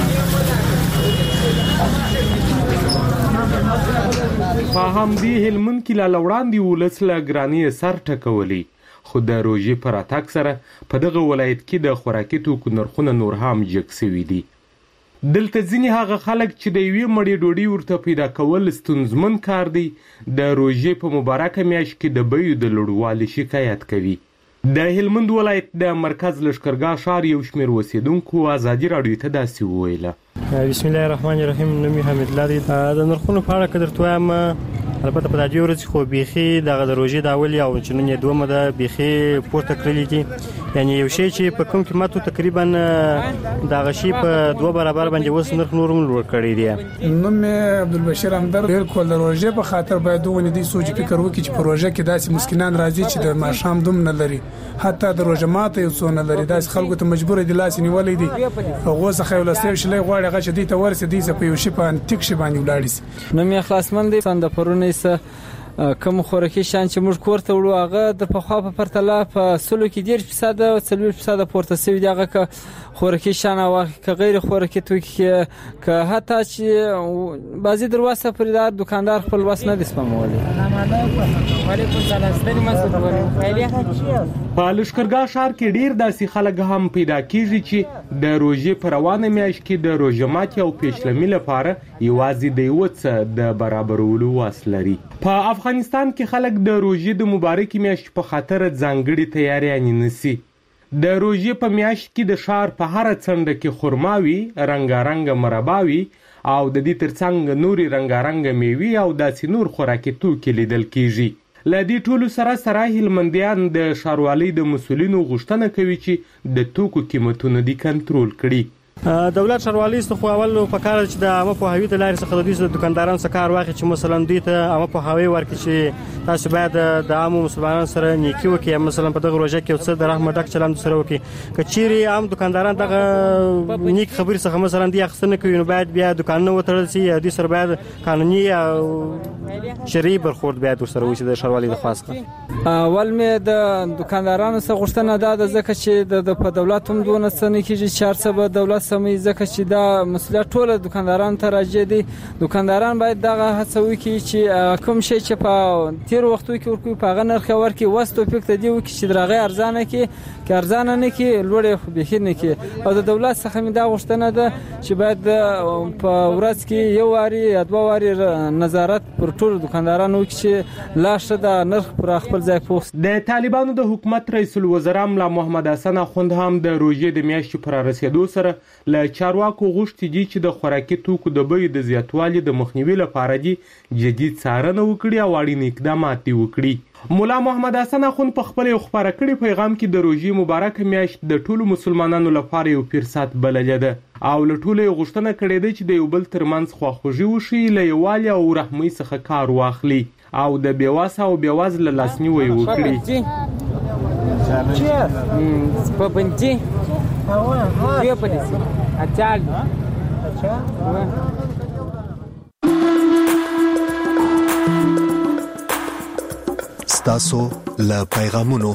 په همدې هلمند کې لا وړاندې ولس له ګرانۍ سر ټکولي خو د روژې پر اتاک سره په دغه ولایت کې د خوراکي توکو نرخونه نور هم جګ شوي دي. دلته ځینې هغه خلک چې د یوې مړۍ ډوډۍ ورته پیدا کول ستونزمن کار دی د روژې په مبارکه میاشت کې د بیو د لوړوالي شکایت کوي. د هلمند ولایت د مرکز لشکرګاه ښار یو شمېر اوسېدونکو ازادي راډیو ته داسې وویله. بسم الله الرحمن الرحیم. نوم یې حمید الله دی. د نرخونو په اړه که درته وایم، البته په دې ورځ خو بیخي دغه د روژې د اول او چې نن یې دومه ده بیخي پورته کړلي دي. یعنی یو شی چې په کوم قیمتو تقریبا دغه شی په 2 برابر باندې اوس نرخ نور لوړ کړی دی. نوم مې عبدالبشیر همدرد. ډېر کول د روژې په خاطر باید ونې دې سوچ فکر وکړي چې په روژه کې داسې مسکینان راځي چې د ماښام دوم نه لري، حتی د روژه ماته یو څو نه لري. داسې خلکو ته مجبور دي لاس نیولې دي هغه څخه یو لاسې شلې غواړي هغه چې دې ته ورسې دې په یو شی په انټیک شي باندې ولاړ شي. نوم یې خلاصمن دی. څنګه پرونه کوم خوراکي شان چې موږ کور ته وړو هغه د پخوا په پرتله په 100 کې 10% او 40% پورته شوی دی. هغه که خوراکي شان او که غیر خوراکي توکي که حتی چې بعضی دروازه پریدار دکاندار خپل وس نه دي سپمولي. په لشکرګاه ښار کې ډیر داسې خلک هم پیدا کیږي چې د روژې په روانه میاشت کې د روژه ماتي او پیشلمي لپاره یوازې د یو څه د برابرولو واس لري. په افغانستان کې خلک د روژې د مبارکې میاشت په خاطر ځانګړي تیاریانې نیسي. د روژې په میاشت کې د ښار په هر څنډه کې خرماوي، رنګارنګ مرباوي او د دې ترڅنګ نوري رنګارنګ میوي او داسې نور خوراکي توکي لیدل کیږي. له دې ټولو سره هلمندیان د ښاروالۍ د مسؤلینو غوښتنه کوي چې د توکو قیمتونه دې کنټرول کړي. دولت ښاروالۍ څخه اول په کار چې د عامه پوهاوي د لارې څخه د دې دکاندارانو څخه کار واخلي چې مثلا دوی ته عامه پوهاوي ورکړي چې تاسو باید د عامو مسلمانانو سره نیکي وکړئ، مثلا په دغه روژه کې څه د رحمت ډک چلند سره وکړي. که چیرې عام دکانداران دغه نیک خبرې څخه مثلا دی اخیستنه کوي نو باید بیا دکانونه وتړل شي، دوی سره باید قانوني او شرعي برخورد باید ورسره وشي د ښاروالۍ د خوا څخه. اول مې د دکاندارانو څخه غوښتنه ده ځکه چې د په دولت هم دونه څه نه کېږي چې هر څه به دولت سموي، ځکه چې دا مسؤلیت ټول دکاندارانو ته راجع دي. دکانداران باید دغه هڅه وکړي چې کوم شی چې په تیر وختو کې ورکوي په هغه نرخ ورکړي، وس توفیق ته دی وکړي چې درغه ارزانه کې که ارزانه نه کې لوړې خو بهیر نه کې. او د دولت څخه مې دا غوښتنه ده چې باید په ورځ کې یو واري یا 2 واري نظارت پر ټول دکاندارانو وکړي چې لا ښه د نرخ پر خپل ځای پوښت. د طالبانو د حکومت رئیس الوزرا ملا محمد حسن اخوند هم د روژې د میاشتې پر رسیدو سره له چارواکو غوښتي دي چې د خوراکي توکو د بیې د زیاتوالي د مخنیوي لپاره دي جدي څارنه وکړي او اړین اقدامات وکړي. مولا محمد حسن اخوند په خپل خبره کړي پیغام کې د روژې مبارکه میاشت د ټولو مسلمانانو لپاره یو فرصت بللې ده او له ټولو غوښتنه کړې ده چې د یو بل ترمنځ خواخوږي وشي، له یووالي او رحمۍ څخه کار واخلي او د بیواسه او بیوزله لاسنیوی وکړي. ستاسو له پیغامونو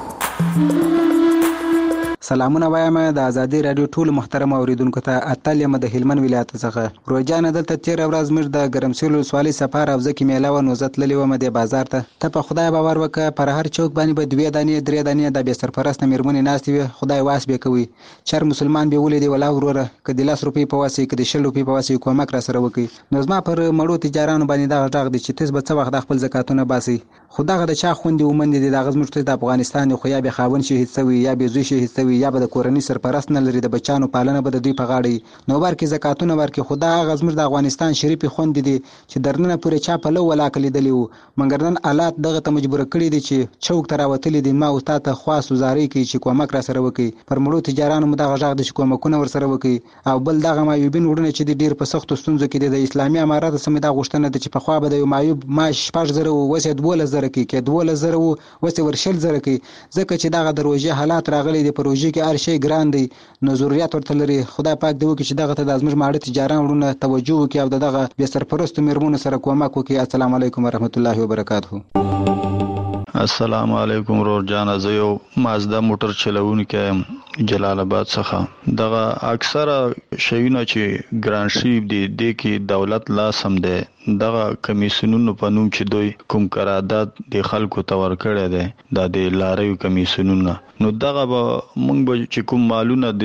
سلامونه وایم د ازادي رادیو ټول محترم اوریدونکو ته. اتلم د هلمند ولایت څخه روزانه دلته تیر ورځ موږ د ګرمسیل ولسوالۍ سفر او ځکه میله و نوزت للی و مده بازار ته په خدای باور وکړه پر هر چوک باندې به 2 دانې 3 دانې د به سرپرست میرمنې ناشتي وي. خدای واس به کوي چر مسلمان به ولې دی ولا وروره کدي 10 روپۍ په واسي کدي 60 روپۍ په واسي کومک را سره وکي. نو زما پر مړو تجارانو باندې دا غږ دي چې تاسو به څه وخت خپل زکاتونه باسي. خدای د چا خوندې ومند دي د غزمشت د افغانستان خو یا به خاون شي هیڅوي یا به زوی شي هیڅوي یا به د کورنۍ سرپرست نه لري، د بچانو پالنه به د دوی په غاړه نو ورکه زکاتونه ورکه. خدای غزمر د افغانستان شریف خوند دي چې درنه پورې چا په لو ولا کلی دلیو مګر نن حالات دغه ته مجبور کړی دي چې چوک تراوتلی دي. ما او تاسو خاص وزاري کوي چې کومک را سره وکي پر مړو تجارانو مدغه غږ د کومکونه ور سره وکي. او بل دغه مایوبین وړونه چې ډیر په سختو ستونزو کې د اسلامي امارات سمې دا غوښتنه ده چې په خوا به د مایوب ماش 5000 وسه 12000 کې 12000 وسه ورشل زره کې ځکه چې دغه د روژې حالات راغلي دي. په روژې کې هر شی ګران دی نو ضرورت ورته لري. خدای پاک دی وکړي چې دغه ته د ازمر ماړه تجاران ورونه توجه وکړي او دغه به سرپرست میرمنو سره کومک وکړي. السلام علیکم ورحمت الله وبرکاته. السلام علیکم رور جان، زه یو مازدا موټر چلوونکی جلال آباد څخه. دغه اکثره شیونه چې ګران شي دي د کې دولت لا سم ده دغه کمیسیونونو په نوم چې دوی کوم قرارداد د خلکو تور کړی دی د لارې کمیسیونونو، نو دغه به موږ به چې کوم مالونه د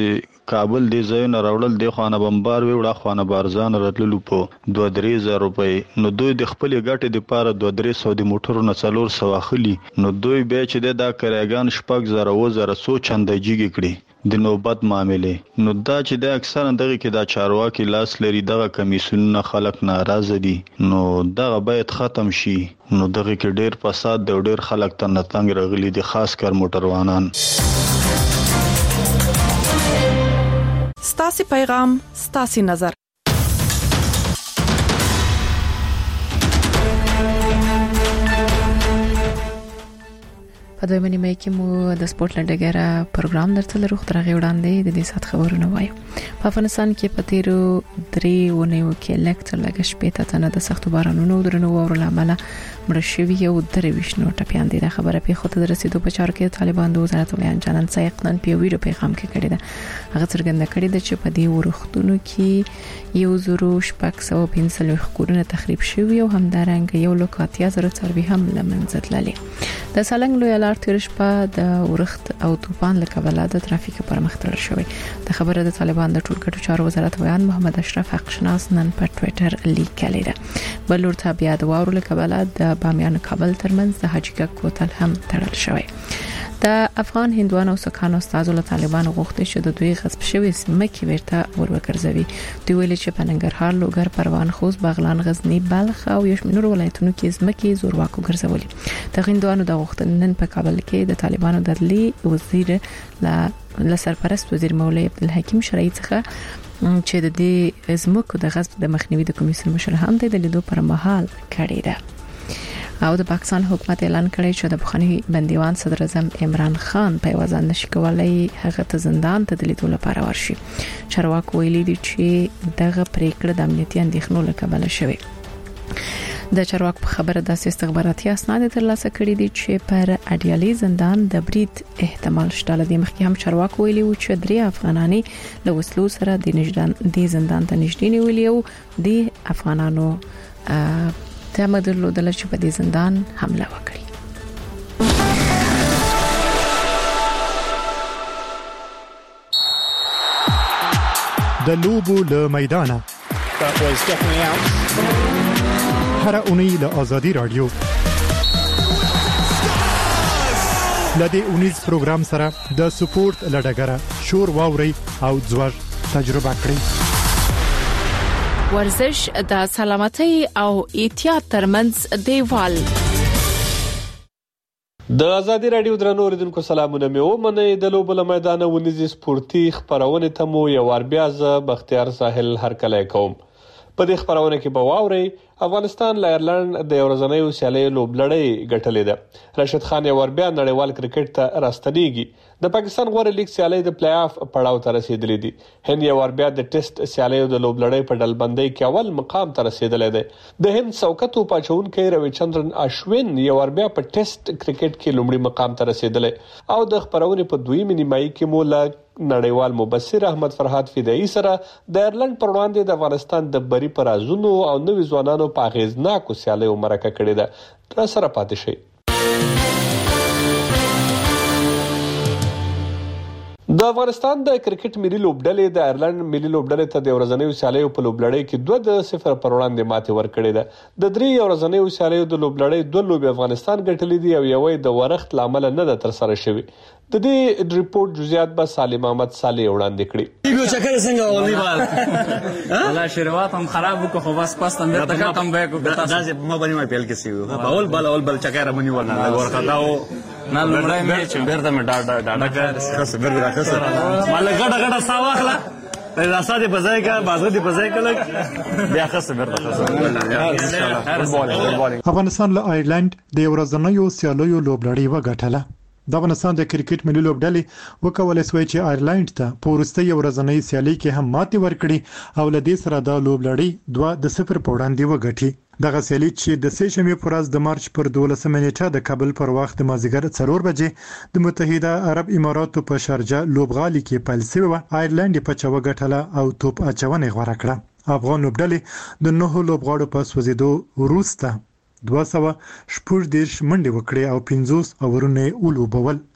کابل دی ځایونه راوړل دی خوانه بمبار وړه خوانه بارزان راتللو په 2-3 روپۍ نو دوی د خپل ګټې د پاره 2-300 د موټرو نه 400 اخلي نو دوی به چې د کارګان شپږ زره و زره سو چنده جیږي کړي د نوبت معاملې نو دا چې د اکثر دغه کې دا چارواکي لاس لري دغه کمیسیونونه خلک ناراضه دي نو دغه باید ختم شي نو دغه کې ډېر فساد د ډېر خلک ته نتنګ راغلي دي خاص کر موټروانان ستاسي پیغام ستاسي نظر په دویمه نیمه کې مو د سپورت لنډګره پروګرام درته لرو خدای وړاندې د دې سات خبرونه وایو په افغانستان کې په تیرو 3 ونیو کې لکټر لګش پېته تنه د سختو بارانونو درنو اور لامل مړ شوی یو درويش نو ټپيان دي د خبره په خود رسیدو په چارو کې طالبان د وزارت بیان جنن سایقنن په ویډیو پیغام کې کړی دا هغه څرګنده کړی د چې په دې ورختونو کې یو زرو شپږ 150 کورونه تخریب شوی او همدارنګ یو لوکاتیا زره څاروي هم لمنځت لالي د سالنګ لوی لار تیر شپه د ورخت او طوفان لکبله د ترافیک پر مخ تړل شوی د خبره د طالبان د ټولګټو چارو وزارت بیان محمد اشرف حقشناس نن په ټوئیټر لیکلی دی بل ورته بیا د واورو لکبله د بامیان کابل ترمنځ د حاجیګک کوتل هم تړل شوی د افغان هندوانو سکانو استادو له طالبان غوښتي چې د دوی غصب شوی سمکه ورته وروګرځوي دوی ویل چې په ننګرهار لوګر پروان خوست بغلان غزنی بلخ او یشمنور ولایتونو کې سمکه زورواکو ګرځولي د هندوانو د غوښتنې په کابل کې د طالبانو دلی وزیر لا سرپرست وزیر مولوی عبدالحکیم شرعی څخه چې د دې زمکو د غصب د مخنیوي د کمیسیون مشر هم د لیدو پر مهال کړی دی او د پاکستان حکومت اعلان کړی چې د بخښنی بندیوان صدر اعظم عمران خان په وزن نشي کولای هغه ته زندان ته د لیدو لپاره ورشي چارواکو ویلي دي چې دغه پریکړه د امنیتي اندېښنو له کبله شوې د چارواکو په خبره د استخباراتي اسناد ترلاسه کړي دي چې پر اډیالي زندان د برید احتمال شته لدی مخکې هم چارواکو ویلي و چې 3 افغانانی له وسلو سره د زندان ته نږدې نیولي او د افغانانو تمه درلودل چې په دې زندان حمله وکړي د لوبو له میدانه هر اونۍ له آزادي رادیو لدې اونیز پروګرام سره د سپورت لړګره شور واوري او ځوړ تجربه کړئ ورزش د سلامتۍ او احتیاط ترمنځ دیوال د آزادي رادیو درنو اوریدونکو سلامونه مې ومنئ د لوبو له میدانه ونیزي سپورتي خبرونه ته مو یو ور بیا ز بختیار ساحل هرکلی کوم په دې خبرونه کې به واوري افغانستان له ایرلند د ورځنیو سیالیو لوبلړۍ ګټلې ده راشد خان یو ور بیا نړیوال کرکټ ته راستنیږي د پاکستان غوړ لیګ سیالي د پلی آف پړاو ته رسیدلې دي هند یو ور بیا د ټیسټ سیالیو د لوبلړۍ په ډلبندۍ کې اول مقام ته رسیدلې ده د هند سوکتو پاچونکو روي چندرن اشوین یو ور بیا په ټیسټ کرکټ کې لومړی مقام ته رسیدلې او د خبرونه په دویمه نیمایي کې مولا نړیوال مبصر احمد فرحات فدایی سره د ایرلند پر وړاندې د افغانستان د بری پرازونو او نوي ځوانانو په اغیزناکو سیالیو مرکه کړې ده تر سره پاتې شي د افغانستان د کرکټ ملي لوبډلې د ایرلند ملي لوبډلې ته د ورځنیو سیالیو په لوبلړۍ کې 2-0 پر وړاندې ماتې ورکړې ده د 3 ورځنیو سیالیو د لوبلړۍ 2 لوبې افغانستان ګټلې دي او یوې د ورخت لامل نه ده تر سره شوی د دې ریپورت جزئیات به سالم احمد صالح وړاندې کړي یو چکر څنګه ولې بال والله شروعات هم خراب وکړو خو بس پس تم ورته کم به کو دا ما باندې ما پیل کې سی اول بل چکر منی ورنه ورخداو نه لمړی میچ بیرته مې ډاډا خاص بیرته خاص مال غډه ساواخله دا ساده بځای کا بازار دی بځای کله بیا خاص بیرته افغانستان له ایرلند د ورځنیو سیالیو لوبلړۍ وګټله د افغانستان د کرکټ ملي لوبډلې وکولای شوی چې ایرلند ته په وروستۍ ورځنۍ سیالي کې هم ماتې ورکړي او له دې سره د لوبلړۍ 2-0 په وړاندې وګټي دغه سیالي چې د سې شنبې پر ورځ د مارچ پر 12 نیټه د کابل پر وخت د مازیګر 4 بجې د متحده عرب اماراتو په شارجه لوبغالي کې پیل شوی و ایرلند په چا وګټله او توپ اچونه غوړه کړه افغان لوبډلې د 9 لوبغاړو په سوځیدو وروسته 240 منډې وکړې او 50 اورونه ولوبول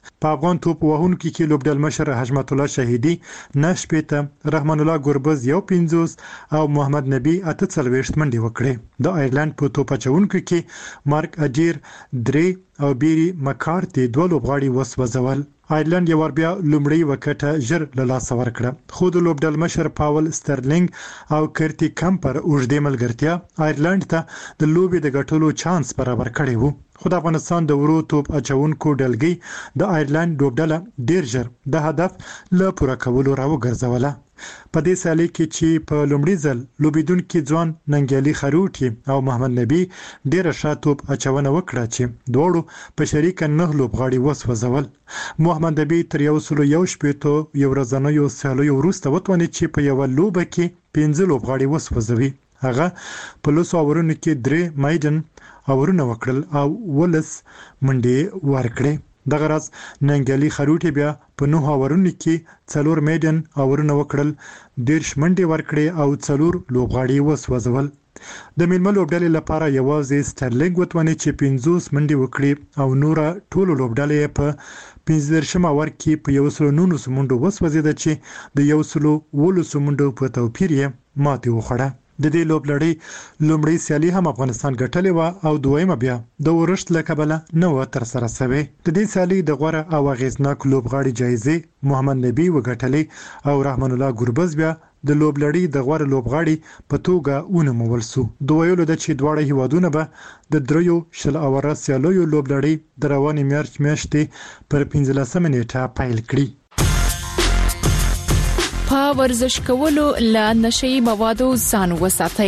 په افغان توپ وهونکو کې لوبډل مشر حشمت الله شهیدی 9 رحمان الله ګربز 150 او محمد نبی 48 منډې وکړې. د آیرلند په توپ اچونکو کې مارک اجیر 3 او بیری مکارتي 2 لوبغاړي وسوځول. آیرلند یو ور بیا لومړی وکټه ژر له لاسه ورکړه، خو د لوبډل مشر پاول سترلینګ او کرتی کمپر اوږدې ملګرتیا آیرلند ته د لوبې د ګټلو چانس برابر کړی وو. خو د افغانستان د ورو توپ اچونکو ډلګي د آیرلند لوبډله ډیر ژر د هدف له پوره کولو راوګرځوله. په دې سالي کې چې په لومړي ځل لوبیدونکو ځوان ننګیالي خروټي او محمد نبی ډیر ښه توپ اچونه وکړه چې دوړو په شریک 9 لوبغاړي وسوځول. محمد نبی تر 111 یو ورځنیو سالو وروسته وتونی چې په یو لوبه کې 15 لوبغاړي وسوځوي. هغه په لوس اورونو کې 3 مایدن اورونه وکړل او ولس منډې ورکړې. دغه راز ننګیالي خروټي بیا په 9 اورونو کې 4 میدن اورونه وکړل، 10 منډې ورکړې او 4 لوبغاړي وسوځول. د میلمه لوبډلې لپاره یوازې سترلینګ وتونی چې 50 منډې وکړي او نور ټولو لوبډلې په 15 اور کې په 119 منډو وسوځیده چې د 119 منډو په توپیر یې ماتې وخوړه. د دې لوبلړۍ لومړی سیالي هم افغانستان ګټلې و او دویمه بیا د ورښت له کبله نه و تر سره شوې. د دې سیالي د غوړه او اغیزناک لوبغاړي جایزې محمد نبی وګټلې او رحمان الله ګربز بیا د لوبلړۍ د غوړه لوبغاړي په توګه ونومول شو. دویلو د چې دواړه هیوادونه به د دریو شل اوره سیالیو لوبلړۍ د روانې مارچ میاشتې پر 15 نیټه پیل کړي. په ورزش کولو له نشئی موادو ځان وساتئ.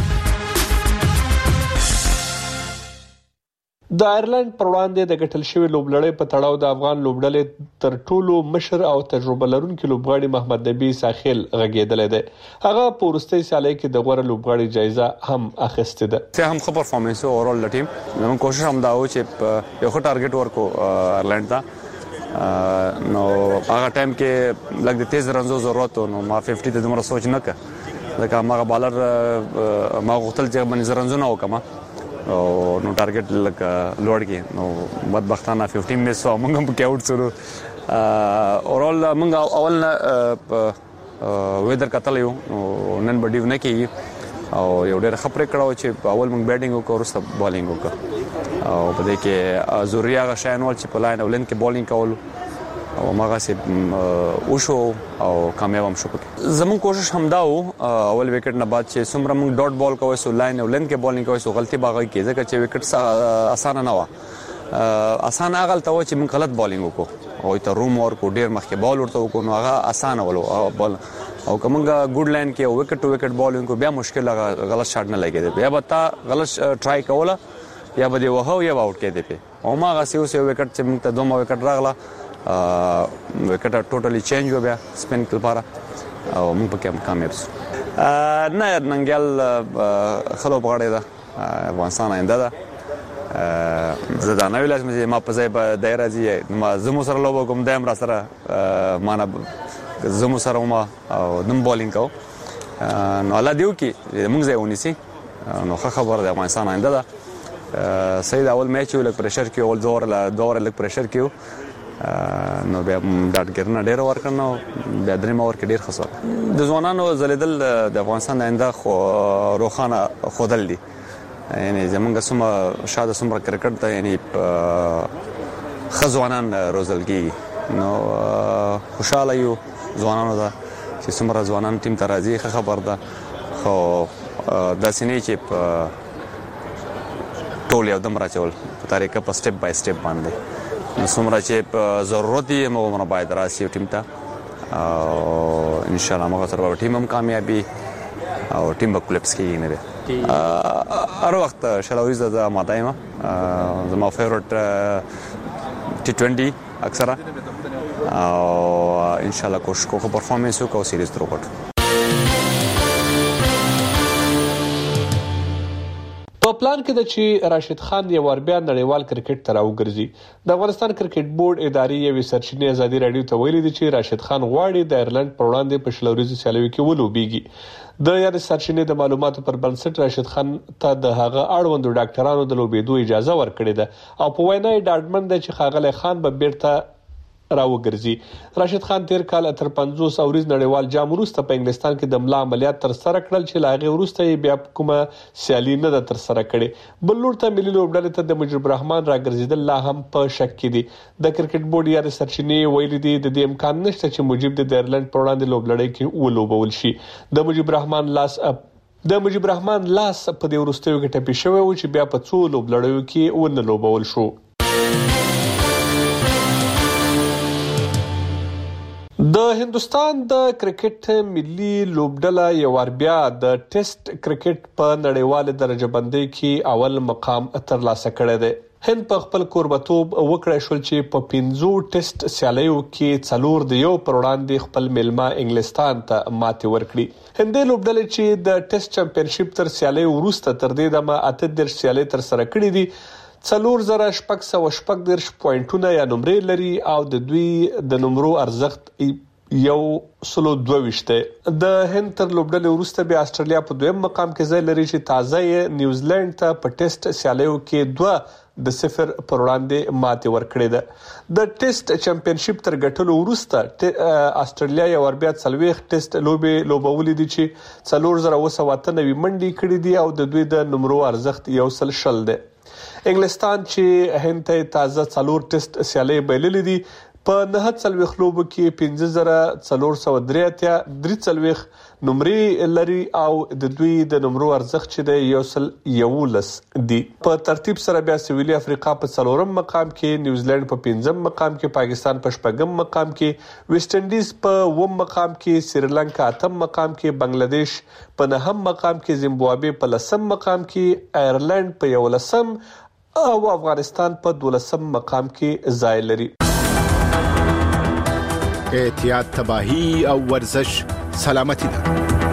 د آیرلند پر وړاندې د ګټل شوی لوبلړۍ په تړاو د افغان لوبډلې تر ټولو مشر او تجربه لرونکي لوبغاړي محمد نبی ساحل غږیدل دی. هغه په وروستۍ سالۍ کې د غوړه لوبغاړي جایزه هم اخیستې ده. ته هم خبر پرفارمنس اورال ټیم موږ کوشش هم دا و چې یو ښه ټارګټ ورکو آیرلند ته. نو هغه ټایم کې لږ د تیز رنزو ضرورت نو ما 50 د دومره سوچ نه کړ لکه ما بالر ما غوښتل چې باندې رنزونه وکم او نو ټارګټ لکه لوړ کې نو بدبختانه 15 مس او موږ هم کې اوټ سره اورال موږ اول ویدر کتل یو نن بډیو نه کیږي او یو ډېر خبره کړو چې اول موږ بیټینګ وکړو ورسته بالینګ وکړو او په دې کې زوریا غشانول چې په لاین اولن کې بالینګ کول او ماغه سي وشو او کامیاب هم شو. زمون کوشش هم دا و اول وکټ نه بعد چې سمره موږ ډاټ بال کوي سو لاین اولن کې بالینګ کوي سو غلطي باغی کې ځکه چې وکټ اسانه نه و. اسانه غلطه و چې موږ غلط بالینګ وکړو او ته روم ور کو ډیر مخکې بال ورته وکړو نو هغه اسانه ولو بال او کومه ګډ لاین کې وکټ ټو وکټ بالینګ کو بیا مشکل غلط شاټ نه لګیږي بیا به تا غلط ټرای کوله یا به دی وهو یا اوټ کې دی په او ما غسیو سه وکټ چې موږ ته دوه وکټ راغله وکټ ټوټلی چینج و بیا سپین لپاره او موږ پکې کامیاب شو. نه ننګل خلو بغړې ده افغانستان آینده ده زدانه ویل ما په ځای به دایره زی ما زمو سره لوب کوم دایم را سره معنا زمو سره ما او دم بالینګ کو نو الله دیو کې موږ ځای ونیسي نو خبر ده افغانستان آینده ده. سید اول میچ یو لک پریشر کې اول دور لک پریشر کې نو بیا ډاټ ګرنه ډیر ورکنو بیا درې مور کې ډیر خسر د ځوانانو زلیدل د افغانستان آینده خو روخانه خودل دي یعنی زمونږ سم شاده سمره کرکټ ته یعنی خزوانان روزلګي نو خوشاله یو ځوانانو دا چې سمره ځوانان ټیم ته راځي خبر ده خو د سینې چې ټول یو دم راچول په طریقه په سټپ بای سټپ باندې نو سمره چې ضرورت یې مو باید راشي ټیم ته او ان شاء الله موږ سره ټیم هم کامیابی او ټیم به کلپس کېږي نه هر وخت شلویز د ماتایما زما فیورټ T20 اکثره او ان شاء الله کوشش کوم پرفارمنس وکړو سیریز تر وکړو. په پلان کې د چې راشد خان یو ور بیا نړیوال کرکټ ته راوګرځي د افغانستان کرکټ بورډ ادارې یو سرچینې ازادي رادیو ته ویلي دي چې راشد خان غواړي د ایرلند پر وړاندې په شلوريزي سیالیو کې ولوبېږي. د یاد سرچینې د معلوماتو پر بنسټ راشد خان ته د هغه اړوندو ډاکټرانو د لوبېدو اجازه ورکړې ده او په وینا یې ډاډمن دی چې ښاغلی خان به بیرته راوګرځي. راشد خان تیر کال تر 50 اوریز نړیوال جام وروسته په انګلستان کې د ملا عملیات تر سره کړل چې لاغه وروسته بیا کومه سیالي نه تر سره کړي. بل لور ته ملي لوبډلې ته د مجيب الرحمن راګرځیدل لا هم په شک کې دي. د کرکټ بورډ یا سرچینې ویلي دي د دې امکان نشته چې مجيب د ایرلند پر وړاندې لوبلړۍ کې ولوبول شي. د مجيب الرحمن لاس په دې وروستیو کې ټپي شوی و چې بیا په څو لوبلړیو کې ونه لوبول شو. د هندستان د کرکټ ملي لوبډله یو ور بیا د ټیسټ کرکټ په نړیواله درجه بندۍ کې اول مقام ترلاسه کړی دی. هند په خپل کوربتوب وکړای شول چې په 15 ټیسټ سیالیو کې 4 د یو پر وړاندې خپل ملما انګلستان ته ماتې ورکړي. هندې لوبډلې چې د ټیسټ چمپیونشپ تر سیالي وروسته تر دې دمه 8 سیالي تر سره کړې دي. 4000 پوینټونه یا نمرې لري او د دوی د نمرو ارزښت 122 دی. د هند تر لوبډلې وروسته بیا استرالیا په دویم مقام کې ځای لري چې تازه یې نیوزیلند ته په ټیسټ سیالیو کې 2-0 پر وړاندې ماتې ورکړې ده. د ټیسټ چمپیونشپ تر ګټلو وروسته استرالیا یو ور بیا 40 ټیسټ لوبولې دي چې 4098 منډي کړې دي او د دوی د نمرو ارزښت 120 دی. انګلستان چې هند ته تازه 4 ټیسټ سیالي بایللې دي په 49 لوبو کې 5443 نمرې لري او د دوی د نمرو ارزښت چې دی 111 دی. په ترتیب سره بیا سویلي افریقا په 4م مقام کې، نیوزیلند په 5م مقام کې، پاکستان په 4م مقام کې، ویسټ انډیز په 8م مقام کې، سریلانکا 8م مقام کې، بنگلاديش په 9م مقام کې، زیمبابوے په 10م مقام کې، آیرلند په 11م او افغانستان په 12م مقام کې ځای لري. احتیاط تباہی او ورزش سلامتی ده.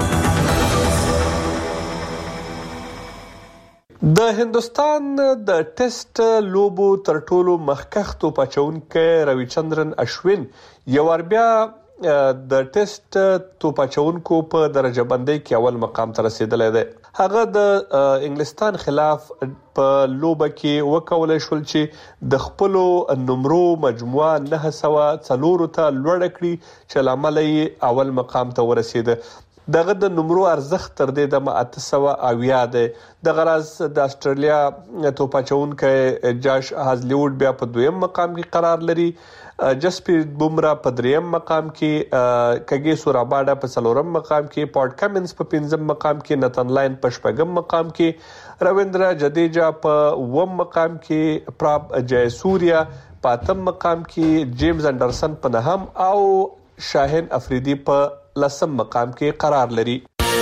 د هندستان د ټیسټ لوبو تر ټولو مخکښ توپاچونکی رویچندرن اشوین یو ور بیا د ټیسټ توپاچونکو په درجه بندۍ کې اول مقام ته رسیدلی دی. هغه د انګلستان خلاف په لوبه کې وکولای شول چې د خپل نمرو مجموعه 904 ته لوړ کړي چې لامل یې اول مقام ته ورسیده. دغه د نمرو ارزښت تر دې د 880 دی. د غراز د استرالیا توپاچونکی جاش هازلیوډ بیا په 2م مقام کې قرار لري. جسپریت بومرا په 3م مقام کې، کګیسو راباډا په 4م مقام کې، پاټ کمنز په 5م مقام کې، نتن لاین په 4م مقام کې، رویندرا جدیجا په 8م مقام کې، پراپ جای سوریا په 8م مقام کې، جیمز انډرسن په 9م او شاهین افریدی په 10م مقام کې قرار لري.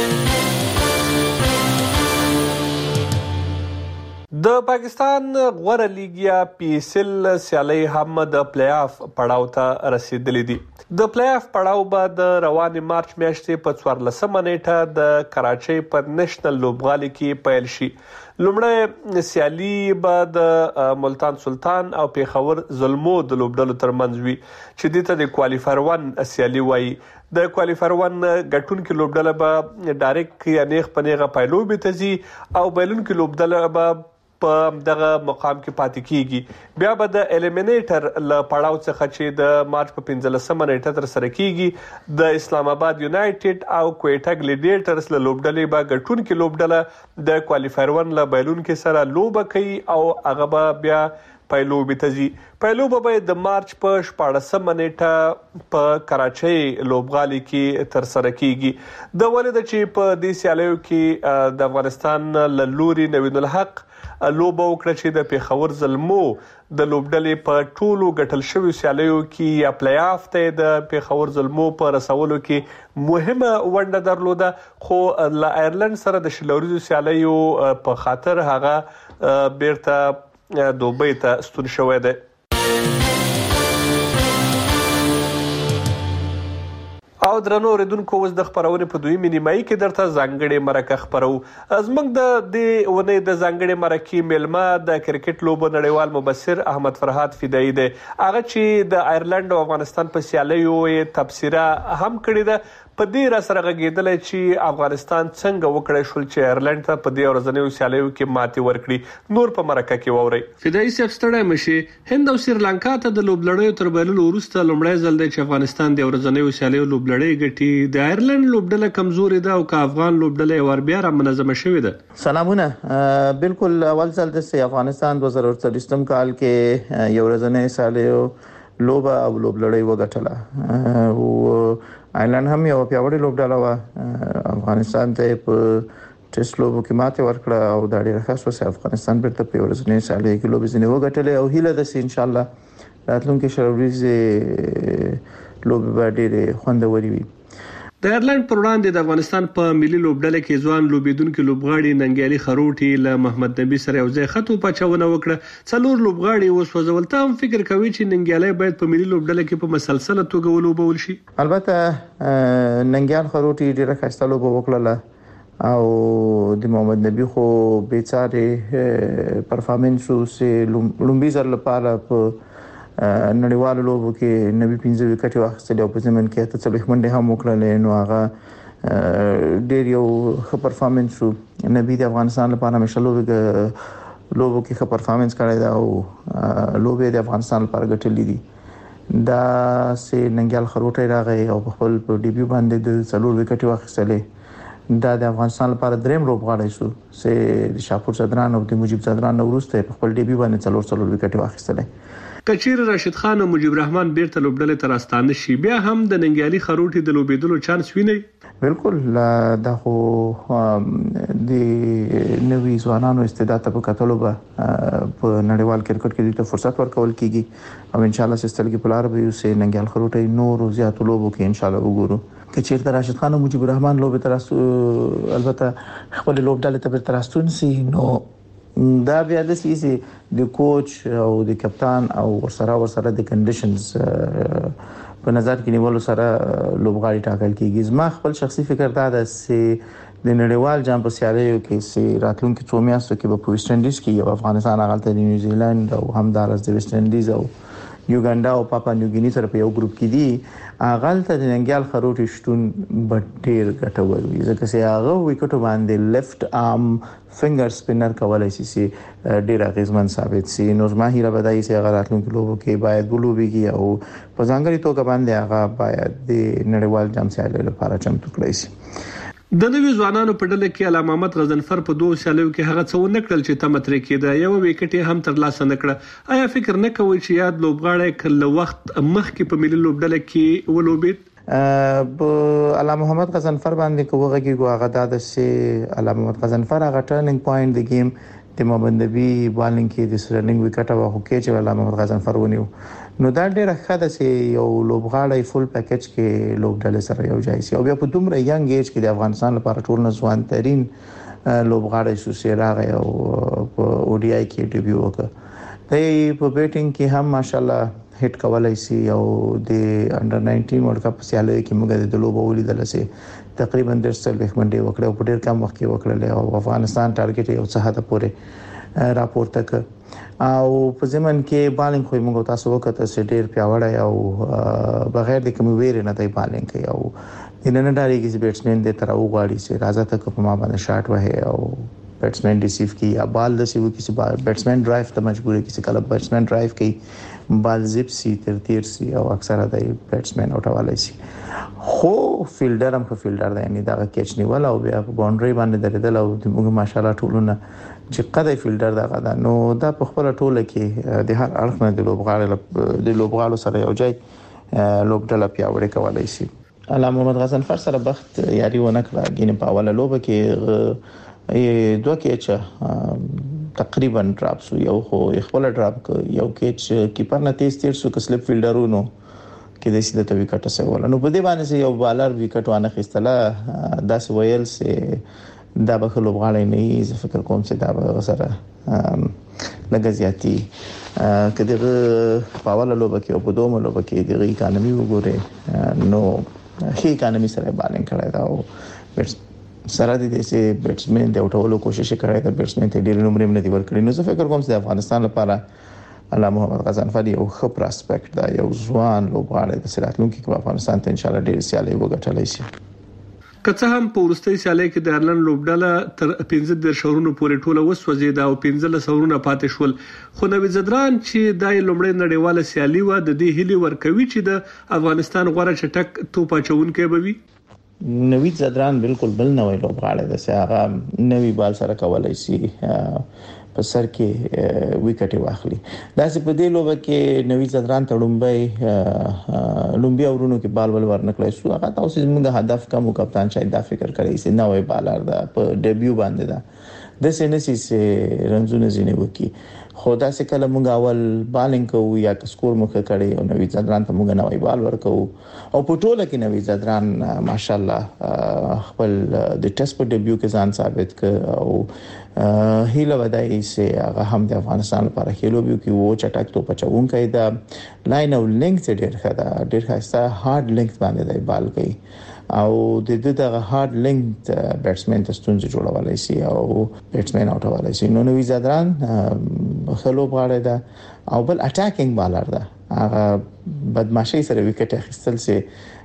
د پاکستان غوره لیګ یا پی ایس ایل سیالي هم د پلی آف پړاو ته رسیدلې دي. د پلی آف پړاو به د روانې مارچ میاشتې په 14مه نیټه د کراچۍ په نېشنل لوبغالي کې پیل شي. لومړی سیالي به د ملتان سلطان او پیښور زلمو د لوبډلو ترمنځ وي چې دې ته د کوالیفایر 1 سیالي وایي. د کوالیفایر 1 ګټونکو لوبډله به ډایرکټ یا نیغ په نیغه پایلوبې ته ځي او بایلونکو لوبډله به په دغه مقام کې پاتې کیږي. بیا به د الیمینیټر ل پړاو څخه چې د مارچ په 15مه نیټه تر سره کیږي د اسلام آباد یونایټډ او کویټا ګلیډیټرز له لوبډلې به ګټونکو لوبډله د کوالیفایر 1 ل بایلونکو سره لوبه کوي او هغه به بیا پایلوبې ته ځي. پایلوبه به د مارچ په 14مه نیټه په کراچۍ لوبغالي کې تر سره کیږي. د ولید چې په دې سیالیو کې د افغانستان له لوري نوین الحق لوبه وکړه چې د پیښور زلمو د لوبډلې په ټولو ګټل شوی سیالیو کې یا پلی آف ته د پیښور زلمو په رسولو کې مهمه ونډه درلوده، خو له آیرلند سره د شلوریزو سیالیو په خاطر هغه بیرته دوبۍ ته ستون شوی دی. او درنو اوریدونکو اوس د خبرونې په دویمې نیمایي کې درته ځانګړې مرکه خبرو. زموږ د دې ونې د ځانګړې مرکې میلمه د کرکټ لوبو نړیوال مبصر احمد فرهاد فدایي دی. هغه چې د آیرلند او افغانستان په سیالیو یې تبصره هم کړې ده. په دې را سره غږیدل چې افغانستان څنګه وکړای شول چې آیرلند ته په دې ورځنیو سیالیو کې ماتې ورکړي. نور په مرکه کې ووري. فدایي صاحب ستړی مشي. هند او سریلانکا ته د لوبلړیو تر بایللو وروسته لومړی ځل دی چې افغانستان د ورځنیو سیالیو لوبلړی ګټي. د آیرلند لوبډله کمزوري ده او که افغان لوبډله ور بیا را منظمه شوې ده. سلامونه. بالکل اول ځل د افغانستان 2023 کال کې یو ورځنی سیالیو لوبه او لوبلړی وګټله او آیرلند هم یو پیاوړی لوبډله و. افغانستان ته په ټیسټ لوبو کې ماته ورکړه او دا ډیره ښه شوه. افغانستان بیرته په ورځنی سیالیو کې لوبې ځنې وګټلې او هیله ده چې ان شاء الله راتلونکي شلوريزه لوبې به ډیره خوندورې وي. د آیرلند پر وړاندې د افغانستان په ملي لوبډله کې ځوان لوبیدونکو لوبغاړي ننګیالي خروټي له محمد نبی سره یو ځای خطو پچاونه وکړه. څلور لوبغاړي وسوځول. ته هم فکر کوي چې ننګیالي باید په ملي لوبډله کې په مسلسله توګه ولوبول شي؟ البته ننګیال خروټي ډیره ښه لوبه وکړه او د محمد نبی خو بیچاره پرفارمنس سه لومبي زر لپاره په نړیوالو لوبو کې 95 وکټ واخیستل او په زمين کې ته څلوي منډه هم وکړل. نو هغه ډیر یو ښه پرفارمنس وو. نبی د افغانستان لپاره مشالو لوبو کې ښه پرفارمنس کړی دا او لوبې د افغانستان لپاره ګټلې دي. دا سه ننګیال خروټي راغی او په خپل ډیبیو باندې د څلور وکټ واخیستل. دا د افغانستان لپاره دریم لوبغاړی شو چې شاپور صدران او د مجيب صدران وروسته په خپل ډیبیو باندې څلور وکټ واخیستل. کچیر راشد خان او مجيب الرحمن بیرته لوبډلې تر استانه شي بیا هم د ننګیالي خروټي د لوبېدلو چانس ویني. بالکل دا خو د نوې ځوانانو استعداد په کتلو به په نړیوال کرکټ کې د فرصت ورکول کیږي او ان شاء الله سستل کې پلار به یو سه ننګیال خروټي نور زیات لوبو کې ان شاء الله وګورو. کچیر راشد خان او مجيب الرحمن لوبې تر البته خپل لوبډلې ته تر استون سي نو دا بیا د سیسي د کوچ او د کپتان او ورسره د کنډیشنز په نظر کې نیول سره لوبغاړي ټاکل کیږي. زما خپل شخصي فکر دا ده چې د نړیوال جام په سیالیو کې چې راتلونکي 2 میاشتو کې په ویسټ انډیز کې یو افغانستان هغه د نیوزیلند او همدارس د ویسټ انډیز او یوګاندا او پاپا نیوګینی سره په یو ګروپ کې دي. هغه ته د ننګیال خروټي شتون ډیر ګټور وي ځکه چې هغه وکټو باندې لیفت ارم فنگر سپینر کولای شي ډیر غیزمن ثابت شي. نو زما هیله بدایي چې هغه راتلونکي لوبو کې باید ولوبيږي او په ځانګړي توګه باندې هغه باید د نړیوال جام سیالیو لپاره چمتو کړی شي. د نوې ځوانانو په ډله کې علامه محمد غضنفر په 2 سیالیو کې هغه څو نکړل چې تم تر کېده یو وکټ هم تر لاسه نکړه. آیا فکر نه کوي چې یاد لوبغاړی کله وخت مخکې په ملي لوبډله کې ولوبید؟ علامه محمد غضنفر باندې کوغه کې هغه د سه علامه محمد غضنفر هغه ټرننګ پوینټ د گیم د محمد نبی بالینګ کې د سرننګ وکټ واخو کې چې علامه محمد غضنفر ونیو. نو دا ډیره ښه ده چې یو لوبغاړی فل پیکج کې لوبډله سره یو ځای شي او بیا په دومره ینګ ایج کې د افغانستان لپاره ټول نسوان ترين لوبغاړی شو چې راغی او په او ډي آی کې ډیبیو وکړ. دی په بیټینګ کې هم ماشاالله هټ کولای شي او د انډر 19 ورلد کپ سیالیو کې موږ د لوبو ولیدل چې تقریبا 10 منډه وکړه او په ډیر کم وخت کې وکړل او افغانستان ټارګټ یو څه حد پورې راپورته کړ او په زمن کې بالینګ خو موږ تاسو وکړه چې ډیر پیاوړی او بغیر د کوم ویری نه دی بالینګ کوي او د نن ډاري کې بیټسمن د تر او غاړي چې راځه تک په ما باندې شاټ وه او بیټسمن ریسیو کی یا بال د سیو کسی بیټسمن ډرایو ته مجبور کسی کله بیټسمن ډرایو کوي بال زپ سی تیر سی او اکثره د بیټسمن اوټوالای سی خو فیلډر هم فیلډر دی یعنی دا کیچ نیول او بیا په باونډري باندې درېدل او موږ ماشاالله ټولونه چې قدای فیلډر دا غدا نو دا په خپل ټوله کې د هر اړخ نه د لوبغاړو سره یو ځای لوبډله پیاوړې کولای شي. علامه محمد غضنفر سره بخت یاري ونه کړه ګینه په اوله لوبه کې 2 کېچ تقریبا ډراپ شو یو خو خپل ډراپ یو کېچ کیپر نه تیر شو ک سلیپ فیلډرونو کې د سیده وکټ سره نو په دې باندې یو بالر وکټ وانه خستله داس ویل سه دا به لوبغاړی نه زه فکر کوم چې دا به سره لګزياتي کله په اوله لوبه کې او په دومره لوبه کې د اکانومي وګوره نو هي اکانومي سره بالانس کړی دا او سره د دې بیټسمن د اوټولو کوشش کړی دا بیټسمن ته ډیر نمبر نه دی ورکړی. نو زه فکر کوم چې د افغانستان لپاره علامه محمد غضنفر یو ښه پراسپیکټ دا یو ځوان لوبغاړی د سراتلونکو په افغانستان ته ان شاء الله ډیر سیالي وګټلای شي. که هم په ورستۍ سیالۍ کې د ایرلند لوبډله تر 15 شهرونو پورې ټوله وسوځیده او 15 شهرونه پاتې شول خو نوید زدران چې د لومړی نړیواله سیالي و د دې هلي ورکوي چې د افغانستان غوړه چټک توپ اچونکي به وي. نوید زدران بالکل بل نوې لوبغاړی دی چې هغه نوې بال سره کولای شي په سر کې وکټ واخلي. دا چې په دې لوبه کې نوید زدران ته لومبي اورونو کې بال ول ورنکړای شو. هغه تاسو زموږ هدف کوم کپتان شاید دا فکر کوي چې نوې بالر دا په ډیبیو باندې دا د سینسي سي رنزونه زینې وکي خو دا چې کله موږ اول بالینګ کوو یا سکور مخه کړي او نوید زدران ته موږ نوې بال ورکو او په ټوله کې نوید زدران ماشاءالله خپل د ټیسټ په ډیبیو کې ځان ثابت کړ او هیله ودای چې هغه هم د افغانستان لپاره خېلو بیو کې وو چټک تو پچون کوي دا لاین او لینک ډېر ښه هارد لینک باندې دی بال کوي او د دغه هارد لینک بیټسمن ته ستونزې جوړولای شي او بیټسمن اوټولای شي. نو نوید زدران خلو غاړه ده او بل اٹیکینګ بالر ده. هغه بدمعشي سره وکټ اخیستل سي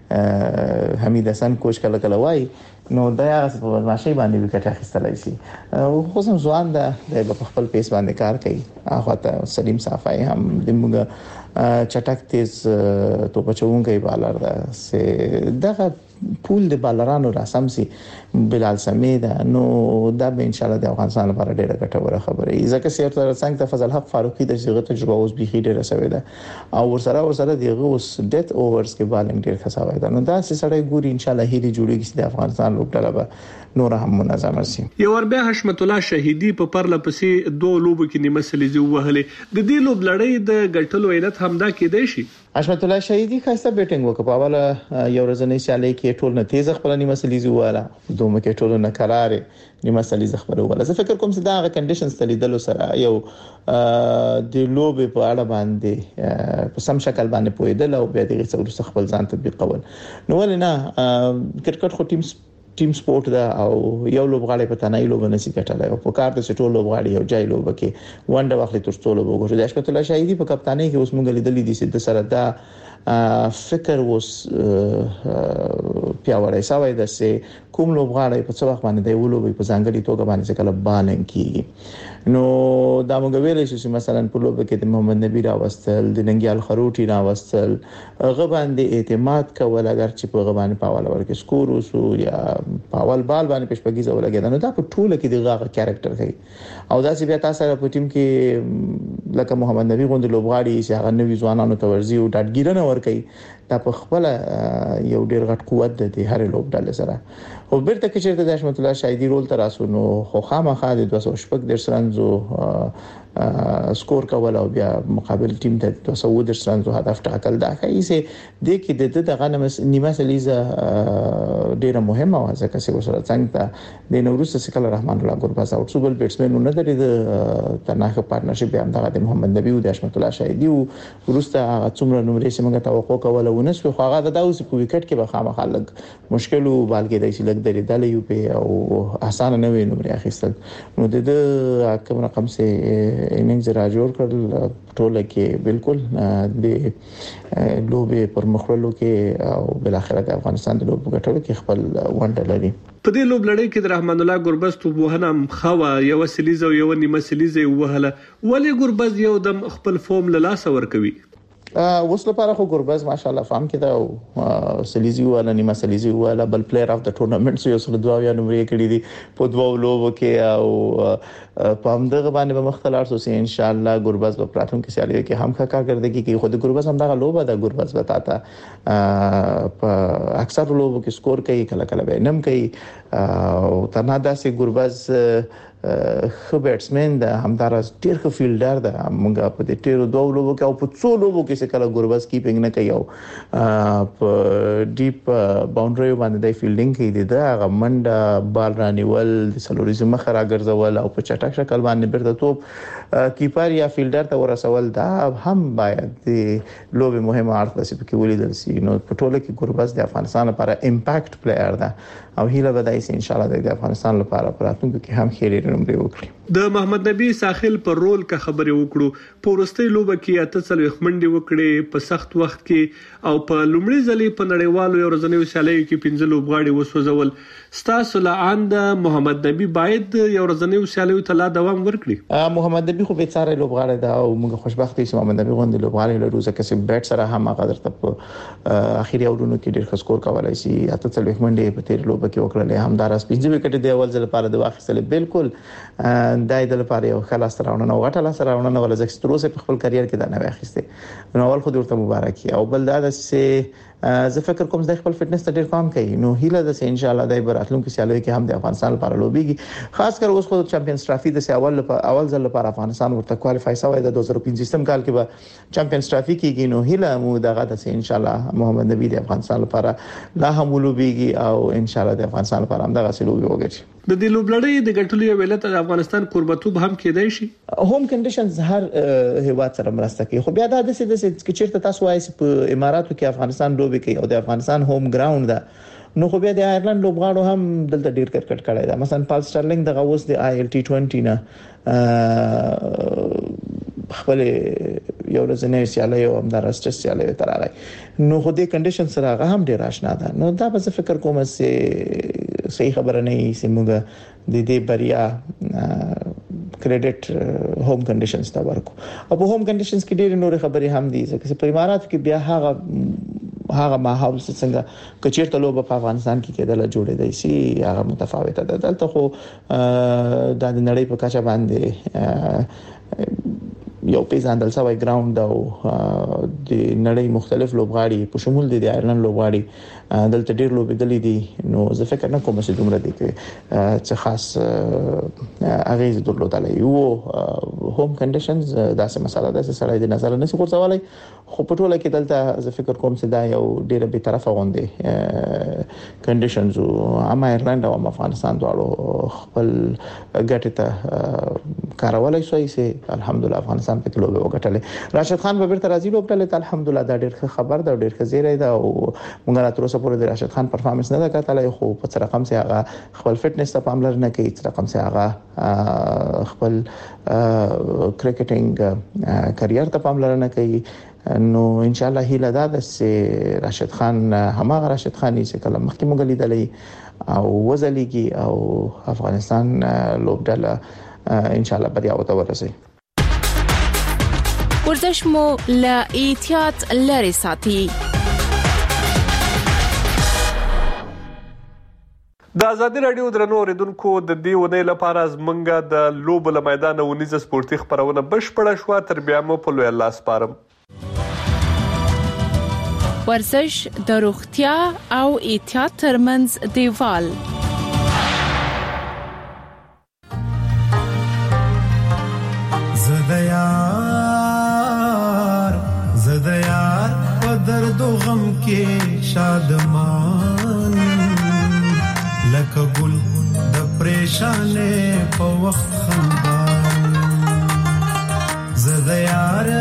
حمید حسن کوچ کله وای نو دا هغه په بدمعشي باندې وکټ اخیستلای شي. خو سم ځوان ده د خپل پیس باندې کار کوي. هغه ته سلیم صافای هم دموږ چټک تیز تو بچونګي بالر ده سه دغه پول د بالرانو راسم سي بلال سمید نو دا به ان شاء الله د افغانستان لپاره ډیره ګټوره خبره ای. ځکه چې تر څنګه ته فضل حق فاروقي د شغل تجربه اوس بيخي ډیره سوي ده او ورسره دغه اوس ډیت اوورز کې بالینګ ډیر خساوي ده. نو دا چې سړی ګوري ان شاء الله هلي جوړیږي چې د افغانستان لوبډله به نور هم منظم شي. یو ور بیا حشمت الله شهیدی په پرله پسې دوه لوبو کې نیمه سلیزي وهلې د دې لوب لړۍ د ګټلو علت همدا کېدای شي. حشمت الله شهیدی خاصه بیټینګ وکړ په اوله یو ورځنۍ سیالي کې ټول نه تیز خپل نیمه سلیزي واله دوه کې ټول نه قرارې نیمه سلیزي خبره ولا. زه فکر کوم چې دا غو کنډیشنز تلیدلو سره یو د لوب په اړه باندې په سم شکل باندې پویدل او بیا دغه څور خپل ځان تطبیق کول. نو ولنه کرکټ خو ټیم سپورت دا او یو لوبغاړی په تنهایی لوب نه سي کټلای او په کار د سټول لوبغاړي یو ځای لوب کې ونډه واخلي تر څو لوب وګوري. د حشمت الله شهیدی په کپتانۍ کې اوس موږ لیدلې دي چې د سره دا فکر وس پیاوړی سوی د سه کوم لوبغاړی په څو وخت باندې دی ولوبي په ځانګړي توګه باندې کله بالینګ کیږي. نو دا موږ ویلې چې مثلا په لوب کې د محمد نبی راوستل د ننګیال خروټي راوستل هغه باندې اعتماد کول اگر چې په هغه باندې پاول ورکه سکور وسو یا پاول بال باندې پښپګیزه ولګیدا. نو دا په ټوله کې دغه کریکټر کوي او دا چې بیا تاسو په ټیم کې لکه محمد نبی غوند لوبغاړي چې هغه نوې ځوانانو ته ورزي او ډاډګیرنه ور کوي دا په خپل یو ډیر غټ قوت ده د هر لوبډلې سره. او بیرته کې چې د حشمت الله شهیدی رول تر اسو نو خو خامخا د 210 رنزو سکور کول او بیا مقابل ټیم ته 210 رنزو هدف ټاکل دا کوي چې د کې دغه نیمه سلیزه ډیره مهمه و ځکه چې وسره څنګه د نوروز سکل رحمان الله ګورباز او څوبل بیټسمن نه درې د تناخه پارتنرشپ هم دغه محمد نبی او د حشمت الله شهیدی او ورسته هغه څومره نمرې چې موږ توقع کوله ونسو خو هغه د اوس په وکټ کې به خامخا لګ مشکل او بالګې د شي لګ درې دلې یو په او اسانه نه وي نمرې اخیستل. نو د کوم رقم سه اننګز را جوړ کړل ټوله کې بالکل د لوبې پر مخولو کې او بل اخر د افغانستان د لوب غټلو کې خپل ونډه لري. په دې لوب لړۍ کې د رحمان الله ګوربز توبوهنه خوا یو سلیزه او یو نیمه سلیزه وهله ولی ګوربز یو د خپل فورم له لاس ور کوي. اوس لپاره خو ګوربز ماشاءالله فهم کړه او سلیزي ولا نیمه سلیزي ولا بل پلیئر اف د ټورنمنت یو سره دوه یا نمرې کړې دي په دوه لوبو کې او په همدغه باندې به مختلف سو ان شاء الله ګوربز په پلاتفورم کې سیالي کې هم کارکردګي کوي. خو د ګوربز هم دغه لوبه د ګوربز وتاته په اکثر لوبو کې سکور کوي کله به نم کوي او تنها داسې ګوربز خو بیټسمن د همدارس ډیر ښه فیلډر ده. موږ په دې ټیرو دوه لوبو کې او په څو لوبو کې چې کله ګوربز کیپینګ نه کوي او په ډیپ باونډري باندې د فیلډینګ کوي د هغه منډه بال رانیول د سلوریزم مخ راګرځول او په چټک شکل باندې بیرته توپ کیپر یا فیلډر ته ورسول دا هم باید د لوبې مهمه اړخ ده چې په ولیدل شي. نو په ټوله کې ګوربز د افغانستان لپاره امپیکټ پلیئر ده او هیله به دای سي ان شاء الله د افغانستان لپاره په راتلونکي کې هم خېری نمرې وکړي. د محمد نبی ساحل پر رول کا خبرې وکړو. په ورستۍ لوبه کې 48 منډې وکړې په سخت وخت کې او په لومړي ځلې په نړیوالو یو ورځنیو سیالیو کې 15 لوبغاړي وسوځول. ستاسو لاند محمد نبی باید یو ورځنیو سیالیو ته لا دوام ورکړي. محمد نبی خو به څاره لوبغاړی دا او موږ خوشبخت یو محمد نبی غوندي لوبغاړي لرو ځکه چې بیټ سره هم هغه درته په اخیری اورونو کې ډېر ښه سکور کولای شي. 48 منډې په تیر لوبه کې وکړلې هم دارس 15 وکټ دی اول ځل لپاره د واخیستل. بالکل دای د لپاره یو خلاص راوړنه او غټه لاس راوړنه ول ځکه تر اوسه په خپل کرییر کې دا نه واخیسته. نو اول خو ورته مبارکي او بل دا چې زه فکر کوم چې خپل فټنس ته ډیر پام کوي. نو هیله ده چې ان شاء الله دای براتلونکو سیالیو کې هم د افغانستان لپاره لوبيږي. خاص کر اوس خو چمپیونز ټرافي د اول ځل لپاره افغانستان ورته کوالیفای شوی د 2015 کال کې به چمپیونز ټرافي کېږي. نو هیله مو دغه ده چې ان شاء الله محمد نبی د افغانستان لپاره لا هم لوبيږي او ان شاء الله د افغانستان لپاره هم دغه سلوبي وګرځي. د دې لوبلړۍ د ګټلو یو ولایت د افغانستان قربتوب هم کېدای شي. هوم کنډیشنز هر هیواد سره مرسته کوي. خو بیا دا د چې چیرته تاسو وایي په اماراتو کې افغانستان لوبي کوي او د افغانستان هوم ګراوند ده نو خو بیا د آیرلند لوبغاړو هم دلته ډیر کرکټ کړی دا. مثلا پال سټرلینګ د غوس د ILT20 نه خپل یو ورځنی سیالي او همدار اسټس سیالي تر راغی. نو خو دې کنډیشن سره هغه هم ډیر آشنا ده. نو دا به فکر کوم چې صحیح خبره نه یې سیموګه د دې بریا کریډټ هوم کنډیشنز ته ورکو. او په هوم کنډیشنز کې ډېر نور خبرې هم دي ځکه چې په امارات کې بیا هغه ماحول څنګه کچیرته لوبه په افغانستان کې کېدل جوړې دي سي هغه متفاوته ده. دلته خو د نړۍ په کچه باندې یو پیژندل شوی ګراوند او د نړۍ مختلف لوبغاړي په شمول دي د آیرلند لوبغاړي دلته ډیر لوبېدلې دي. نو زه فکر نه کوم چې دومره دي چې خاص اغیز درلودلې یو هوم کنډیشنز داسې مسله ده چې سړی د نظر نه څخه ورڅولای. خو په ټوله کې دلته زه فکر کوم چې دا یو ډیره به طرفه غوندي کنډیشنز او هم آیرلند او افغانستان دواړو خپل ګټه ته کارولای شوی چې الحمدلله افغانستان په لوبه وګټلې. راشد خان به بیرته راځي لوبډلې ته الحمدلله دا ډیر ښه خبر ده ډیر ښه زیری ده او موږ را تر اوسه پورې د راشد خان پرفارمنس نه ده کتلای. خو په څه رقم چې هغه خپل فټنس ته پاملرنه کوي څه رقم چې هغه خپل کرکټینګ کرییر ته پاملرنه کوي. نو ان شاء الله هیله ده چې راشد خان هماغه راشد خاني چې کله مخکې موږ لیدلې او وزلیږي او افغانستان لوبډله ان شاء الله بریا وته ورسي. ورزش مو لا احتیاط لري ساتي. د ازادي رادیو درنو اوریدونکو د دې ونې لپاره زمونږه د لوب له میدان ونیزه سپورتي خبرونه بشپړه شو. تر بیا مو په لوی الله سپارم. ورزش د روغتیا او احتیاط ترمنځ دیوال. زدیار په درد او غم کې شادمان لکه ګل د پریشانې په وخت خندان. زدیار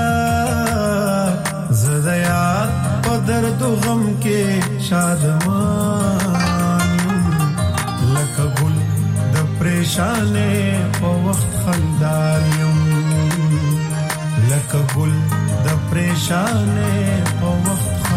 په درد و غم کې شادمان لکه ګل د پریشانې په وخت خندان یم لکه ګل د پریشانې په وخت